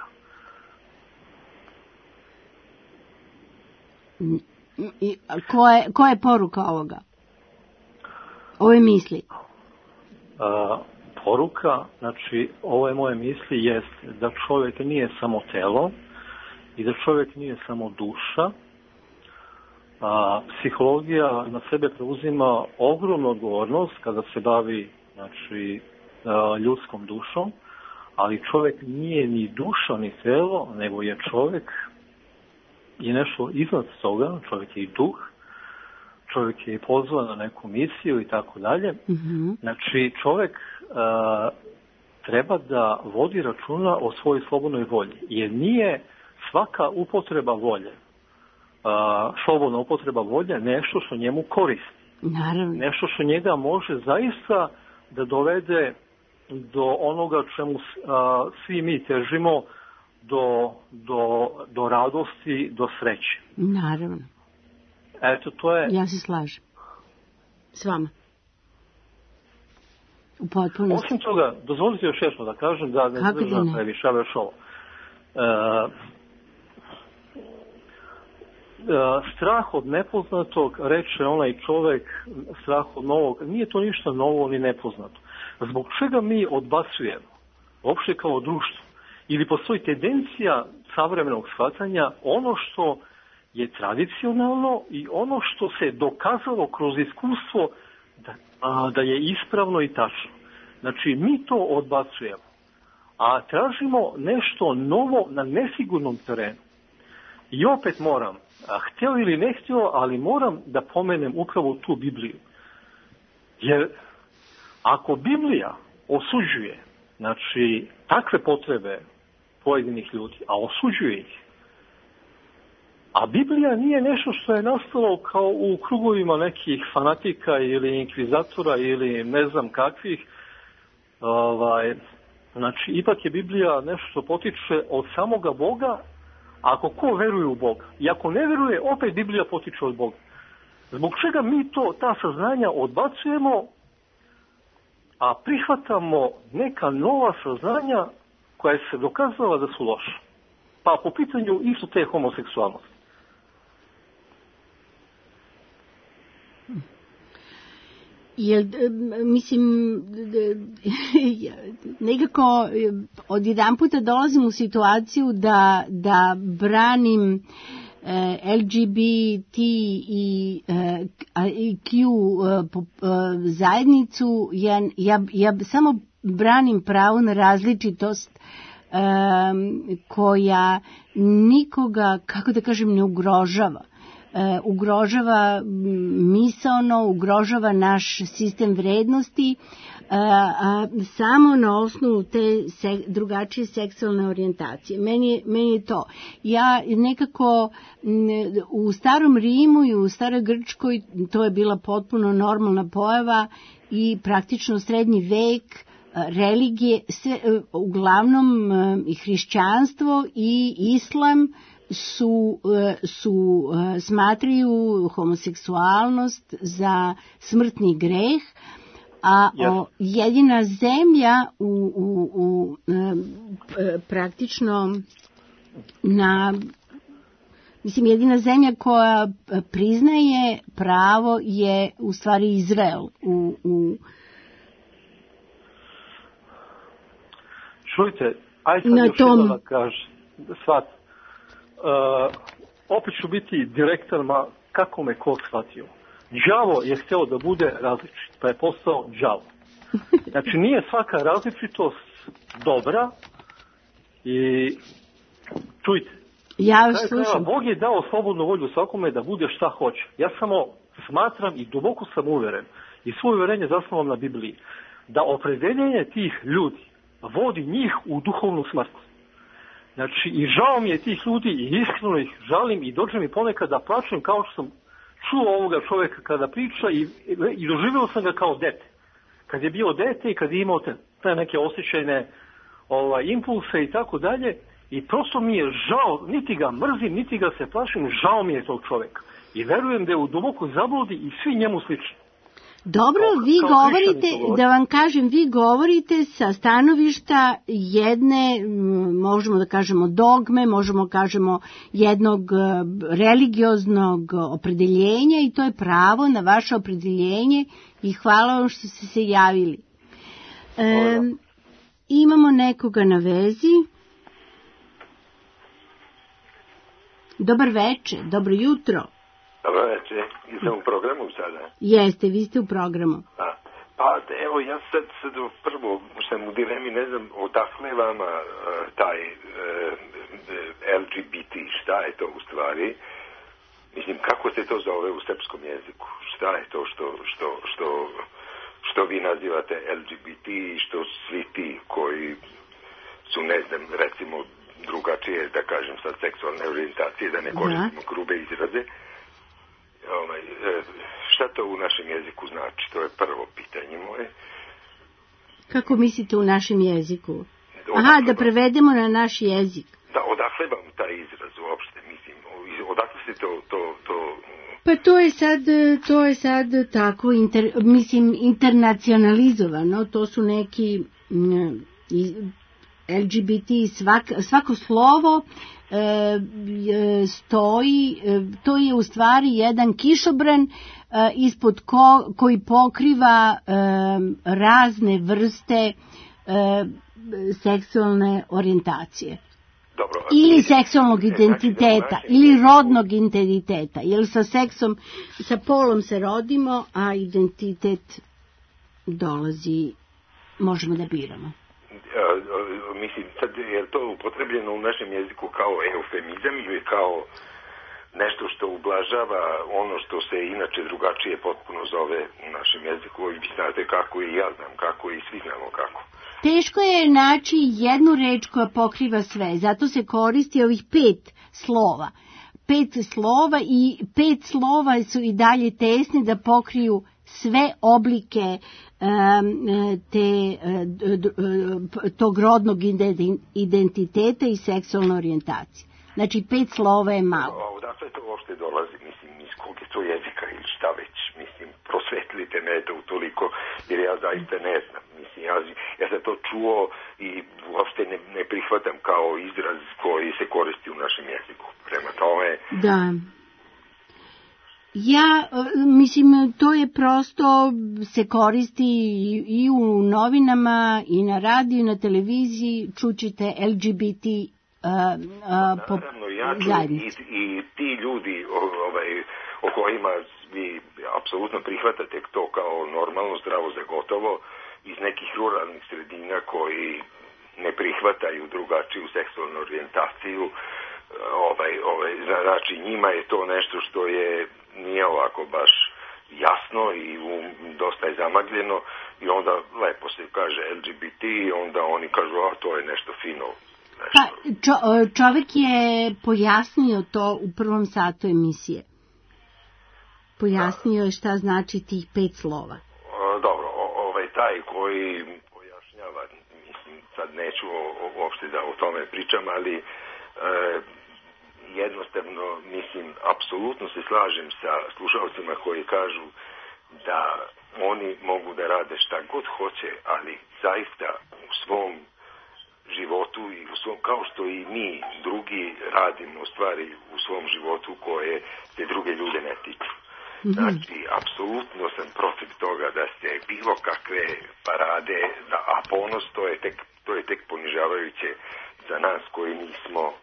I, ko, je, ko je poruka ovoga? Ove misli? A, poruka, znači, ove moje misli jest da čovjek nije samo telo i da čovjek nije samo duša. A, psihologija na sebe preuzima ogromnu odgovornost kada se bavi, znači, a, ljudskom dušom, ali čovjek nije ni duša ni telo, nego je čovjek i nešto iznad toga, čovjek je i duh, čovjek je i pozvan na neku misiju i tako dalje. Znači, čovjek a, treba da vodi računa o svojoj slobodnoj volji, jer nije svaka upotreba volje, a, slobodna upotreba volje, nešto što njemu koristi. Naravno. Nešto što njega može zaista da dovede do onoga čemu a, svi mi težimo, do, do, do radosti, do sreće. Naravno. Eto, to je... Ja se slažem. S vama. U potpunosti. Osim toga, dozvolite još jedno da kažem, da ne zadržam previše još ovo. E, strah od nepoznatog, reče onaj čovjek, strah od novog, nije to ništa novo ni nepoznato. Zbog čega mi odbacujemo, uopšte kao društvo, ili postoji tendencija savremenog shvatanja, ono što je tradicionalno i ono što se dokazalo kroz iskustvo da, a, da je ispravno i tačno. Znači, mi to odbacujemo, a tražimo nešto novo na nesigurnom terenu. I opet moram, a, htio ili ne htio, ali moram da pomenem upravo tu Bibliju. Jer ako Biblija osuđuje, znači, takve potrebe pojedinih ljudi, a osuđuje ih, a Biblija nije nešto što je nastalo kao u krugovima nekih fanatika ili inkvizatora ili ne znam kakvih, ovaj, znači, ipak je Biblija nešto što potiče od samoga Boga, ako ko veruje u Boga. I ako ne veruje, opet Biblija potiče od Boga. Zbog čega mi to, ta saznanja odbacujemo, a prihvatamo neka nova saznanja koja se dokazala da su loša. Pa po pitanju isto te homoseksualnosti. Jer, mislim, nekako odjedan puta dolazim u situaciju da, da branim L G B T i Q zajednicu, ja, ja, ja samo branim pravo na različitost koja nikoga, kako da kažem, ne ugrožava. Uh, ugrožava misaono, ugrožava naš sistem vrednosti, uh, a samo na osnovu te se, drugačije seksualne orijentacije. Meni, meni je to. Ja nekako m, u starom Rimu i u staroj Grčkoj to je bila potpuno normalna pojava i praktično srednji vek, religije, sve, uglavnom i hrišćanstvo i islam su, su smatraju homoseksualnost za smrtni greh, a o, jedina zemlja u, u, u praktično na mislim jedina zemlja koja priznaje pravo je u stvari Izrael u, u Čujte, ajde sad još jedno da kažem, shvat. Uh, opet ću biti direktan, ma kako me ko shvatio. đavo je hteo da bude različit, pa je postao đavo. Znači, nije svaka različitost dobra i čujte, ja još slušam. Bog je dao slobodnu volju svakome da bude šta hoće. Ja samo smatram i duboko sam uveren i svoje uverenje zasnovam na Bibliji, da opredeljenje tih ljudi vodi njih u duhovnu smrt. Znači, i žao mi je tih ljudi i iskreno ih žalim i dođe mi ponekad da plačem kao što sam čuo ovoga čoveka kada priča i, i doživio sam ga kao dete. Kad je bio dete i kad je imao te, te neke osjećajne ovaj, impulse i tako dalje, i prosto mi je žao, niti ga mrzim, niti ga se plašim, žao mi je tog čoveka. I verujem da je u duboko zabludi i svi njemu slični. Dobro, kao, vi kao govorite, da vam kažem, vi govorite sa stanovišta jedne, možemo da kažemo dogme, možemo da kažemo jednog religioznog opredeljenja i to je pravo na vaše opredeljenje i hvala vam što ste se javili. E, imamo nekoga na vezi. Dobar večer, dobro jutro. Dobro večer, sam u programu sada. Jeste, vi ste u programu. A, pa evo, ja sad, sad prvo sam u dilemi, ne znam, odakle vama uh, taj uh, L G B T, šta je to u stvari? Mislim, kako se to zove u srpskom jeziku? Šta je to što, što, što, što vi nazivate L G B T i što svi ti koji su, ne znam, recimo drugačije, da kažem sad, seksualne orijentacije, da ne koristimo grube izraze, ovaj, šta to u našem jeziku znači? To je prvo pitanje moje. Kako mislite u našem jeziku? Aha, da prevedemo na naš jezik. Da, odakle vam taj izraz uopšte, mislim, odakle se to, to, to... Pa to je sad, to je sad tako, inter, mislim, internacionalizovano, to su neki m, L G B T, svak, svako slovo e, stoji, e, to je u stvari jedan kišobran e, ispod ko, koji pokriva e, razne vrste e, seksualne orijentacije. Dobro, ili seksualnog identiteta, znači ili rodnog identiteta, jer sa seksom, sa polom se rodimo, a identitet dolazi, možemo da biramo. Mislim, sad je to upotrebljeno u našem jeziku kao eufemizam ili kao nešto što ublažava ono što se inače drugačije potpuno zove u našem jeziku i vi znate kako i ja znam kako i svi znamo kako. Teško je naći jednu reč koja pokriva sve, zato se koristi ovih pet slova. Pet slova i pet slova su i dalje tesne da pokriju sve oblike te, tog rodnog identiteta i seksualne orijentacije. Znači, pet slova je malo. A odakle to uopšte dolazi, mislim, iz kog je to jezika ili šta već, mislim, prosvetlite me to toliko, jer ja zaista ne znam, mislim, ja, ja sam to čuo i uopšte ne, ne prihvatam kao izraz koji se koristi u našem jeziku. Prema tome... Da. Ja, mislim, to je prosto, se koristi i, i u novinama, i na radiju, i na televiziji, čućete L G B T uh, uh, po Naravno, ja zajednici. I, i ti ljudi ovaj, o kojima vi apsolutno prihvatate to kao normalno, zdravo za gotovo, iz nekih ruralnih sredina koji ne prihvataju drugačiju seksualnu orijentaciju, ovaj, ovaj, znači njima je to nešto što je nije ovako baš jasno i um, dosta je zamagljeno i onda lepo se kaže L G B T i onda oni kažu a to je nešto fino. Nešto. Pa, čo, čovjek je pojasnio to u prvom satu emisije. Pojasnio je šta znači tih pet slova. O, dobro, o, ovaj taj koji pojašnjava, mislim, sad neću o, o, uopšte da o tome pričam, ali e, jednostavno, mislim, apsolutno se slažem sa slušalcima koji kažu da oni mogu da rade šta god hoće, ali zaista u svom životu i u svom, kao što i mi drugi radimo stvari u svom životu koje te druge ljude ne tiču. Znači, apsolutno sam protiv toga da se bilo kakve parade, da, a ponos to je tek, to je tek ponižavajuće za nas koji nismo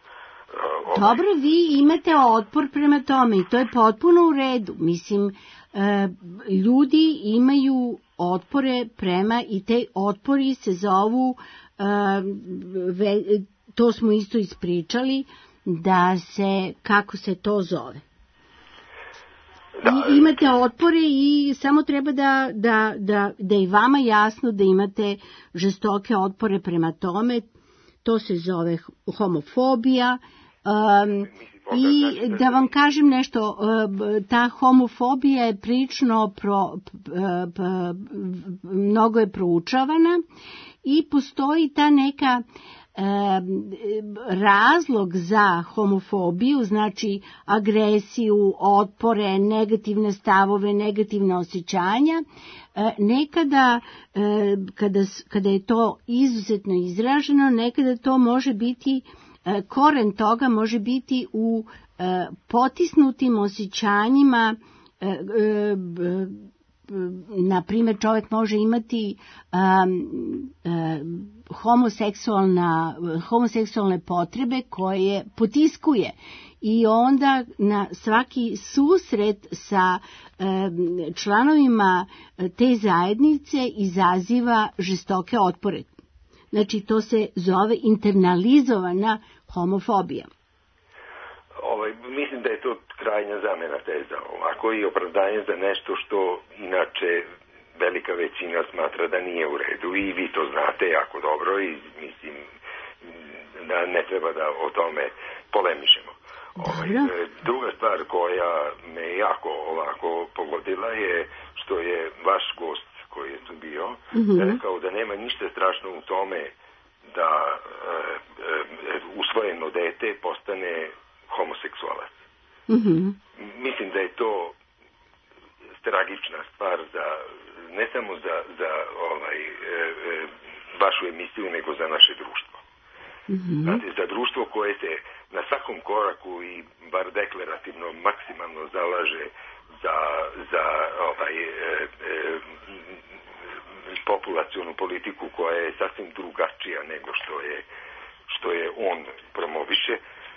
Ovaj. Dobro, vi imate otpor prema tome i to je potpuno u redu. Mislim, e, ljudi imaju otpore prema i te otpori se zovu, e, ve, to smo isto ispričali, da se, kako se to zove. Da, I imate otpore i samo treba da, da, da, da je vama jasno da imate žestoke otpore prema tome. To se zove homofobija. Um, I da vam kažem nešto, ta homofobija je prilično pro, p, p, mnogo je proučavana i postoji ta neka razlog za homofobiju, znači agresiju, otpore, negativne stavove, negativne osjećanja. Nekada, kada, kada je to izuzetno izraženo, nekada to može biti, koren toga može biti u potisnutim osjećanjima. Na primjer, čovjek može imati um, um, homoseksualna, homoseksualne potrebe koje potiskuje i onda na svaki susret sa um, članovima te zajednice izaziva žestoke otpore. Znači, to se zove internalizovana homofobija. Ovaj, mislim da je to krajnja zamena teza ovako i opravdanje za nešto što inače velika većina smatra da nije u redu i vi to znate jako dobro i mislim da ne treba da o tome polemišemo. Ovaj, druga stvar koja me jako ovako pogodila je što je vaš gost koji je tu bio mm-hmm. rekao da nema ništa strašno u tome da e, e, usvojeno dete postane homoseksualac. Mm-hmm. Mislim da je to tragična stvar za, ne samo za, za ovaj, e, e, vašu emisiju, nego za naše društvo. Mm-hmm. Znate, za društvo koje se na svakom koraku i bar deklarativno maksimalno zalaže za, za ovaj, e, e, populacionu politiku koja je sasvim drugačija nego što je, što je on promoviše.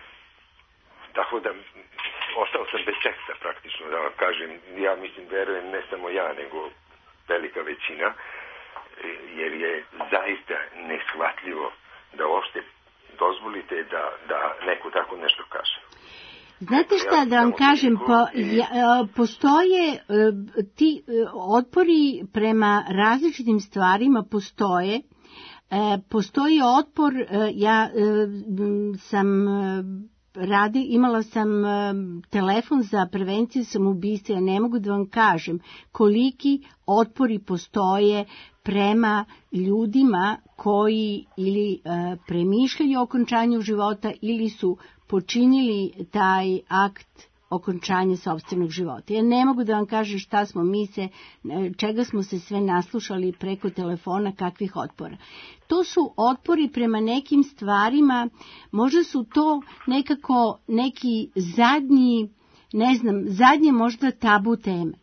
Tako da, ostao sam bez teksta praktično, da vam kažem, ja mislim, verujem, ne samo ja, nego velika većina, jer je zaista neshvatljivo da uopšte dozvolite da, da neko tako nešto kaže. Znate šta da vam kažem, po, ja, postoje ti otpori prema različitim stvarima, postoje, postoji otpor, ja sam... Radi, imala sam um, telefon za prevenciju samoubistva, ja ne mogu da vam kažem koliki otpori postoje prema ljudima koji ili uh, premišljaju o okončanju života ili su počinili taj akt okončanja sopstvenog života. Ja ne mogu da vam kažem šta smo mi se, čega smo se sve naslušali preko telefona, kakvih otpora. To su otpori prema nekim stvarima, možda su to nekako neki zadnji, ne znam, zadnje možda tabu teme.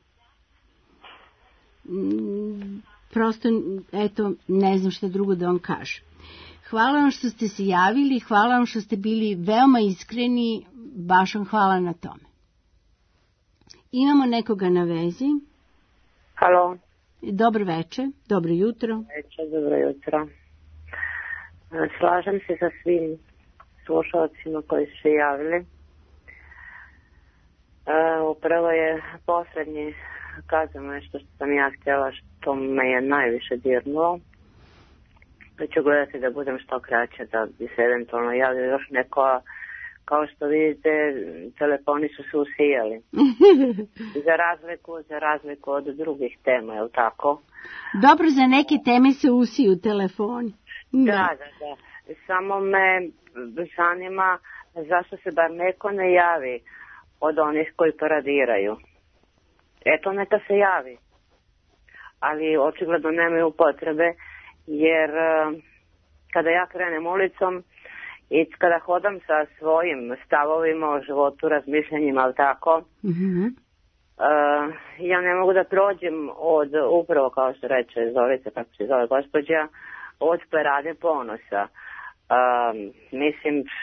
Prosto, eto, ne znam šta drugo da vam kažem. Hvala vam što ste se javili, hvala vam što ste bili veoma iskreni, baš vam hvala na tome. Imamo nekoga na vezi. Halo. Dobro večer, dobro jutro. Večer, dobro jutro. Slažem se sa svim slušalcima koji su se javili. E, upravo je posljednji kazao nešto što sam ja htjela, što me je najviše dirnulo. Da ću gledati da budem što kraće, da bi se eventualno javio još neko. Kao što vidite, telefoni su se usijali. za, razliku, za razliku od drugih tema, je li tako? Dobro, za neke teme se usiju telefoni. Da, da, da. Samo me zanima zašto se bar neko ne javi od onih koji paradiraju. Eto, neka se javi. Ali očigledno nemaju potrebe, jer kada ja krenem ulicom, i kada hodam sa svojim stavovima o životu, razmišljanjima, ali tako, mm-hmm. uh, ja ne mogu da prođem od, upravo kao što reče Zorica, kako se zove gospođa, od parade ponosa. Uh, mislim,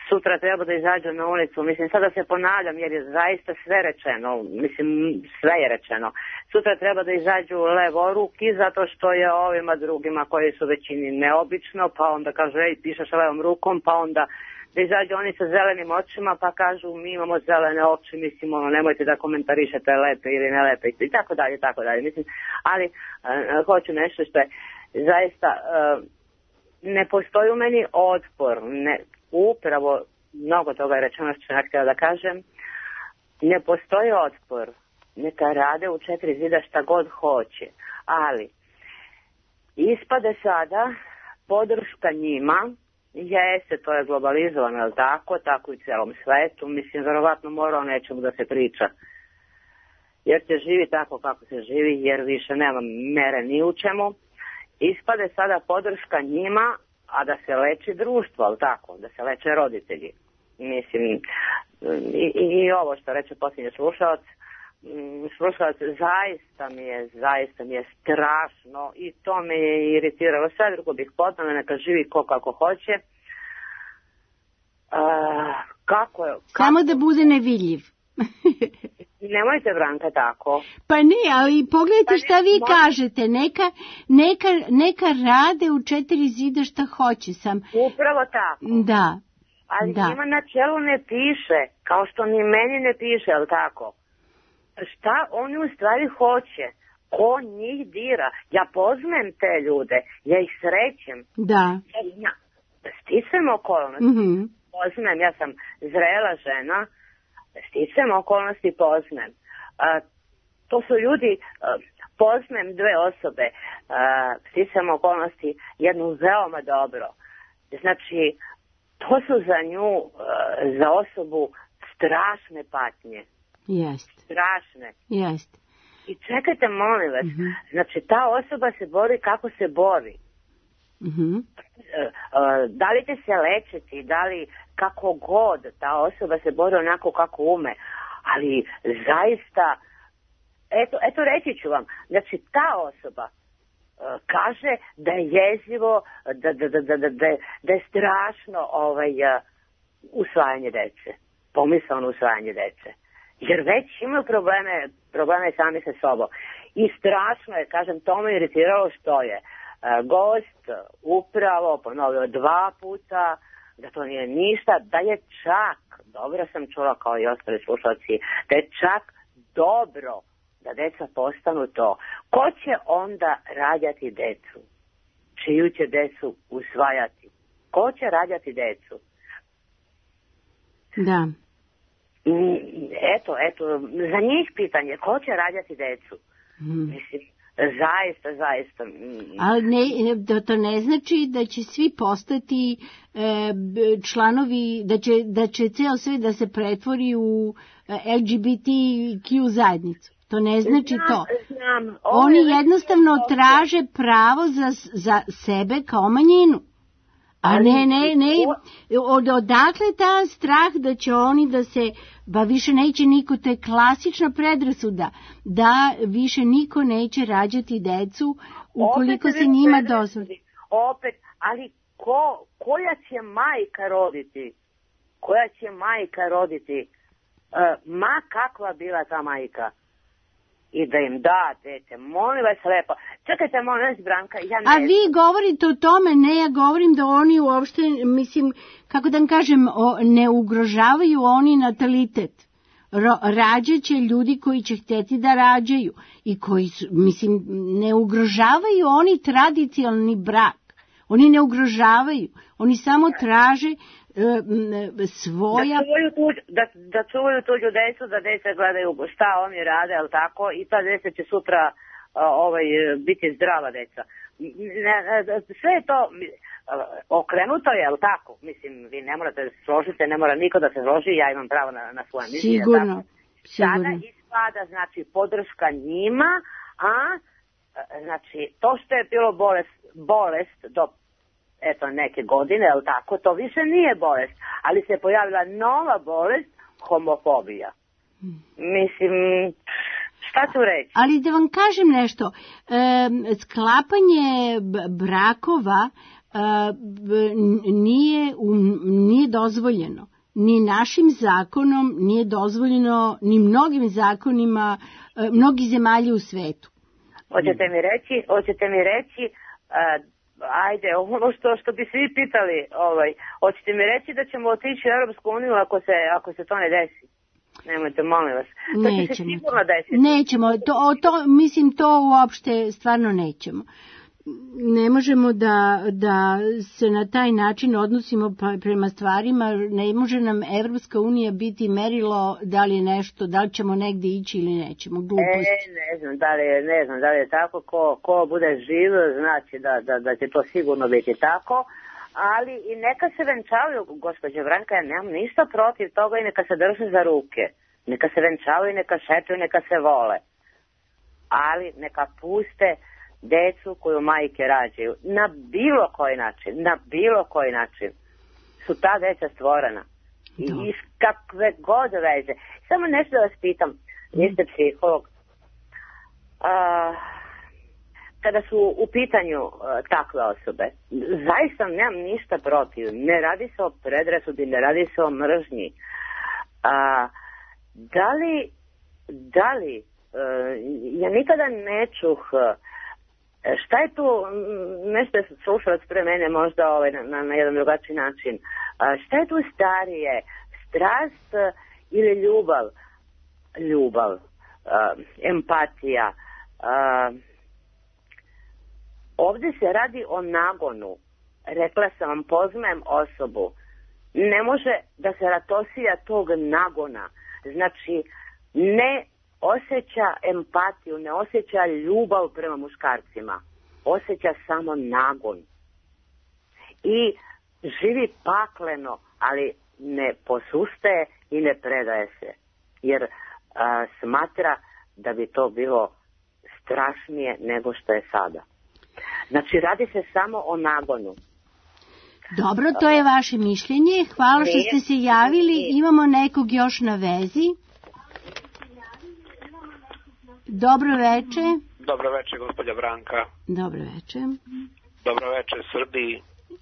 sutra treba da izađu na ulicu. Mislim, sada se ponavljam jer je zaista sve rečeno. Mislim, sve je rečeno. Sutra treba da izađu levoruki zato što je ovima drugima koji su većini neobično, pa onda kažu, ej, pišeš levom rukom, pa onda da izađu oni sa zelenim očima, pa kažu, mi imamo zelene oči, mislim, ono, nemojte da komentarišete lepe ili ne lepe, i tako dalje, tako dalje. Mislim, ali uh, hoću nešto što je zaista, uh, ne postoji u meni otpor, ne, upravo, mnogo toga je rečeno što sam htjela da kažem, ne postoji otpor, neka rade u četiri zida šta god hoće, ali ispade sada podrška njima, jeste, to je globalizovano, ali tako, tako i cijelom svetu, mislim, verovatno mora o nečemu da se priča, jer se živi tako kako se živi, jer više nema mere ni u čemu, ispade sada podrška njima, a da se leči društvo, ali tako, da se leče roditelji. Mislim, i, i, i ovo što reče posljednji slušalac, slušalac, zaista mi je, zaista mi je strašno i to me je iritiralo. Sve drugo bih podnala, neka živi ko kako hoće. Uh, kako je? Kako... Samo da bude nevidljiv. Nemojte, Branka, tako. Pa ne, ali pogledajte pa šta vi mo... kažete. Neka, neka, neka rade u četiri zida šta hoće sam. Upravo tako. Da. Ali da. Njima na čelu ne piše, kao što ni meni ne piše, ali tako. Šta oni u stvari hoće? Ko njih dira? Ja poznajem te ljude, ja ih srećem. Da. Ja, sticam okolnosti. Mm-hmm. Poznajem, ja sam zrela žena, sticam okolnosti poznajem. A, to su ljudi, a, poznajem dve osobe, a, sticam okolnosti jednu veoma dobro. Znači, to su za nju, a, za osobu strašne patnje. Jest. Strašne. Jest. I čekajte, molim vas, mm-hmm. znači ta osoba se bori kako se bori. Mm-hmm. Da li će se lečiti, da li kako god, ta osoba se bori onako kako ume, ali zaista, eto, eto reći ću vam, znači ta osoba uh, kaže da je jezivo, da, da, da, da, da, da je strašno ovaj, uh, usvajanje dece, pomisleno usvajanje dece, jer već imaju probleme, probleme sami sa sobom. I strašno je, kažem, to me iritiralo što je uh, gost upravo ponovio dva puta da to nije ništa, da je čak, dobro sam čula kao i ostali slušalci, da je čak dobro da deca postanu to. Ko će onda rađati decu? Čiju će decu usvajati? Ko će rađati decu? Da. Eto, eto, za njih pitanje, ko će rađati decu? Mm. Mislim, zaista, zaista. Ali ne, da to ne znači da će svi postati e, članovi, da će, da će ceo svet da se pretvori u L G B T Q zajednicu. To ne znači znam, to. Znam. Oni jednostavno traže pravo za, za sebe kao manjinu. A ne, ne, ne, od, odakle ta strah da će oni da se, ba više neće niko, to je klasična predrasuda, da više niko neće rađati decu ukoliko se njima dozvoli. Opet, ali ko, koja će majka roditi? Koja će majka roditi? Uh, ma kakva bila ta majka? I da im da, dete, molim vas lepo. Čekajte, molim vas, Branka, ja ne... A vi govorite o tome, ne, ja govorim da oni uopšte, mislim, kako da kažem, o, ne ugrožavaju oni natalitet. Ro, rađaće ljudi koji će hteti da rađaju i koji su, mislim, ne ugrožavaju oni tradicionalni brak. Oni ne ugrožavaju, oni samo traže e, svoja... Da čuvaju, tuđu, da, da čuvaju tuđu decu, da deca gledaju šta oni rade, ali tako, i ta deca će sutra a, ovaj, biti zdrava deca. Ne, ne, sve je to a, okrenuto je, ali tako, mislim, vi ne morate da se složite, ne mora niko da se složi, ja imam pravo na, na svoje mišljenje. Sigurno, sigurno. Sada ispada, znači, podrška njima, a znači, to što je bilo bolest, bolest do eto neke godine, ali tako, to više nije bolest, ali se pojavila nova bolest, homofobija. Mislim, šta ću reći? Ali da vam kažem nešto, e, sklapanje brakova nije, nije dozvoljeno. Ni našim zakonom nije dozvoljeno, ni mnogim zakonima mnogih zemalja u svetu. Hoćete mi reći, hoćete mi reći, uh, ajde, ono što, što bi svi pitali, ovaj, hoćete mi reći da ćemo otići u Europsku uniju ako se, ako se to ne desi? Nemojte, molim vas. To će se sigurno desiti. Nećemo, to, to, mislim, to uopšte stvarno nećemo. Ne možemo da, da se na taj način odnosimo prema stvarima, ne može nam Evropska unija biti merilo da li je nešto, da li ćemo negde ići ili nećemo, gluposti. E, ne znam da li je, ne znam da li je tako, ko, ko bude živ, znači da, da, da će to sigurno biti tako, ali i neka se venčavaju, gospođo Branka, ja nemam ništa protiv toga i neka se drže za ruke, neka se venčavaju, neka šeću, neka se vole, ali neka puste decu koju majke rađaju, na bilo koji način, na bilo koji način su ta deca stvorena. I iz kakve god veze. Samo nešto da vas pitam, vi ste psiholog. A, kada su u pitanju a, takve osobe, zaista nemam ništa protiv. Ne radi se o predrasudi, ne radi se o mržnji. A, da li, da li, a, ja nikada ne čuh šta je tu, nešto je slušalac pre mene možda ovaj, na, na jedan drugačiji način, a, šta je tu starije, strast a, ili ljubav? Ljubav, a, empatija. A, ovdje se radi o nagonu. Rekla sam vam, poznajem osobu. Ne može da se ratosija tog nagona. Znači, ne osjeća empatiju, ne osjeća ljubav prema muškarcima. Osjeća samo nagon. I živi pakleno, ali ne posustaje i ne predaje se. Jer a, smatra da bi to bilo strašnije nego što je sada. Znači, radi se samo o nagonu. Dobro, to je vaše mišljenje. Hvala što ste se javili. Imamo nekog još na vezi. Dobro veče. Dobro veče, gospođa Branka. Dobro veče. Dobro veče Srbiji.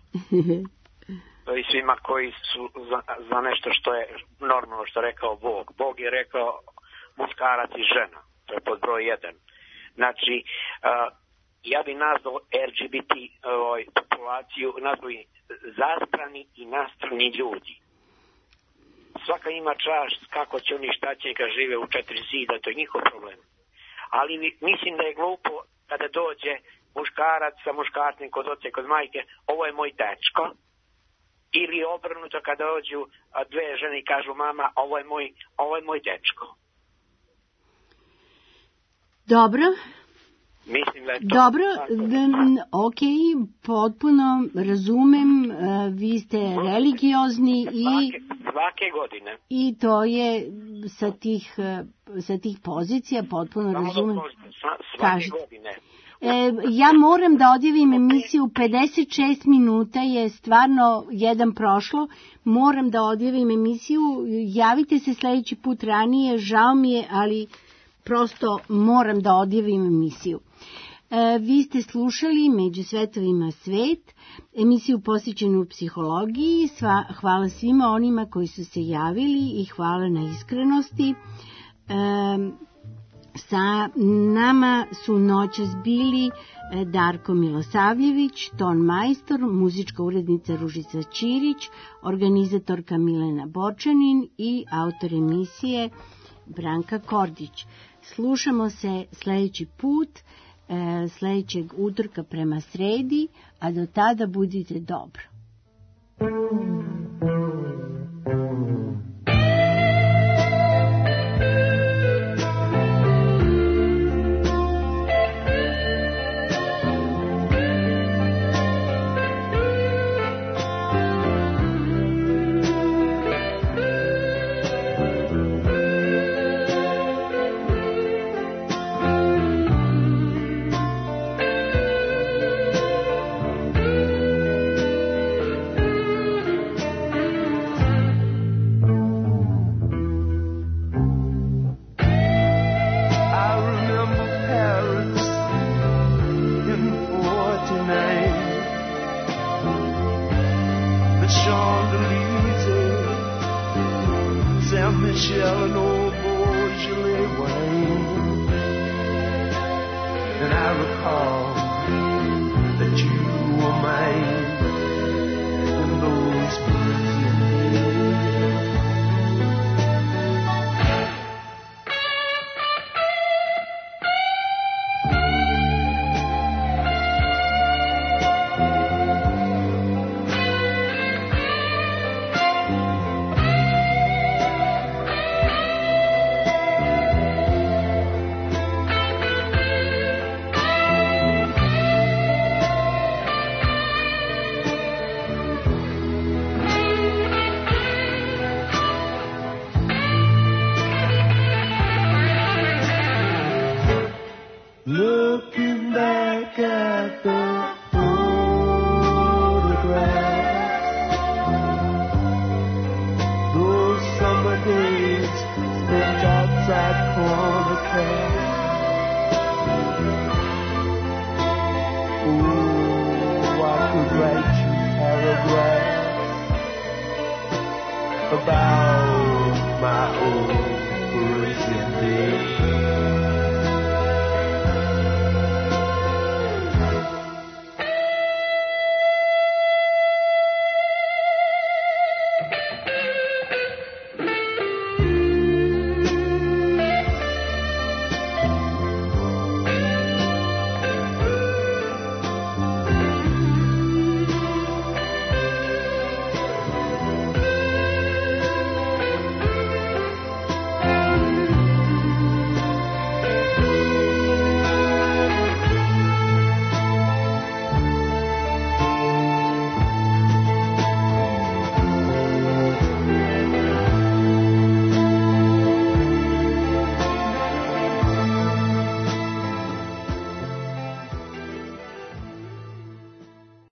I svima koji su za, za nešto što je normalno što je rekao Bog. Bog je rekao muškarac i žena. To je pod broj jedan. Znači, uh, ja bi nazvao L G B T uh, populaciju, nazvao zasprani i nastrani ljudi. Svaka ima čast kako će oni šta će ga žive u četiri zida, to je njihov problem. Ali mislim da je glupo kada dođe muškarac sa muškarcem kod oca i kod majke, ovo je moj dečko, ili obrnuto kada dođu dve žene i kažu mama, ovo je moj, ovo je moj dečko. Dobro. Mislim da je to... Dobro, ok, potpuno razumem, vi ste religiozni i... Svake, svake godine. I to je sa tih, sa tih pozicija, potpuno Samo razumem. Svake Kažete. godine. E, ja moram da odjavim emisiju, pedeset šest minuta je stvarno jedan prošlo, moram da odjavim emisiju, javite se sljedeći put ranije, žao mi je, ali prosto moram da odjavim emisiju. E, vi ste slušali Među svetovima svet, emisiju posvećenu psihologiji. Sva, hvala svima onima koji su se javili i hvala na iskrenosti. E, sa nama su noćas bili Darko Milosavljević, ton majstor, muzička urednica Ružica Ćirić, organizatorka Milena Bočanin i autor emisije Branka Kordić. Slušamo se sljedeći put, sljedećeg utorka prema sredi, a do tada budite dobro. and I recall that you were mine in those Brazilian days. Looking back at the photographs, those summer days spent outside corner cafes. Oh, I could write you paragraphs about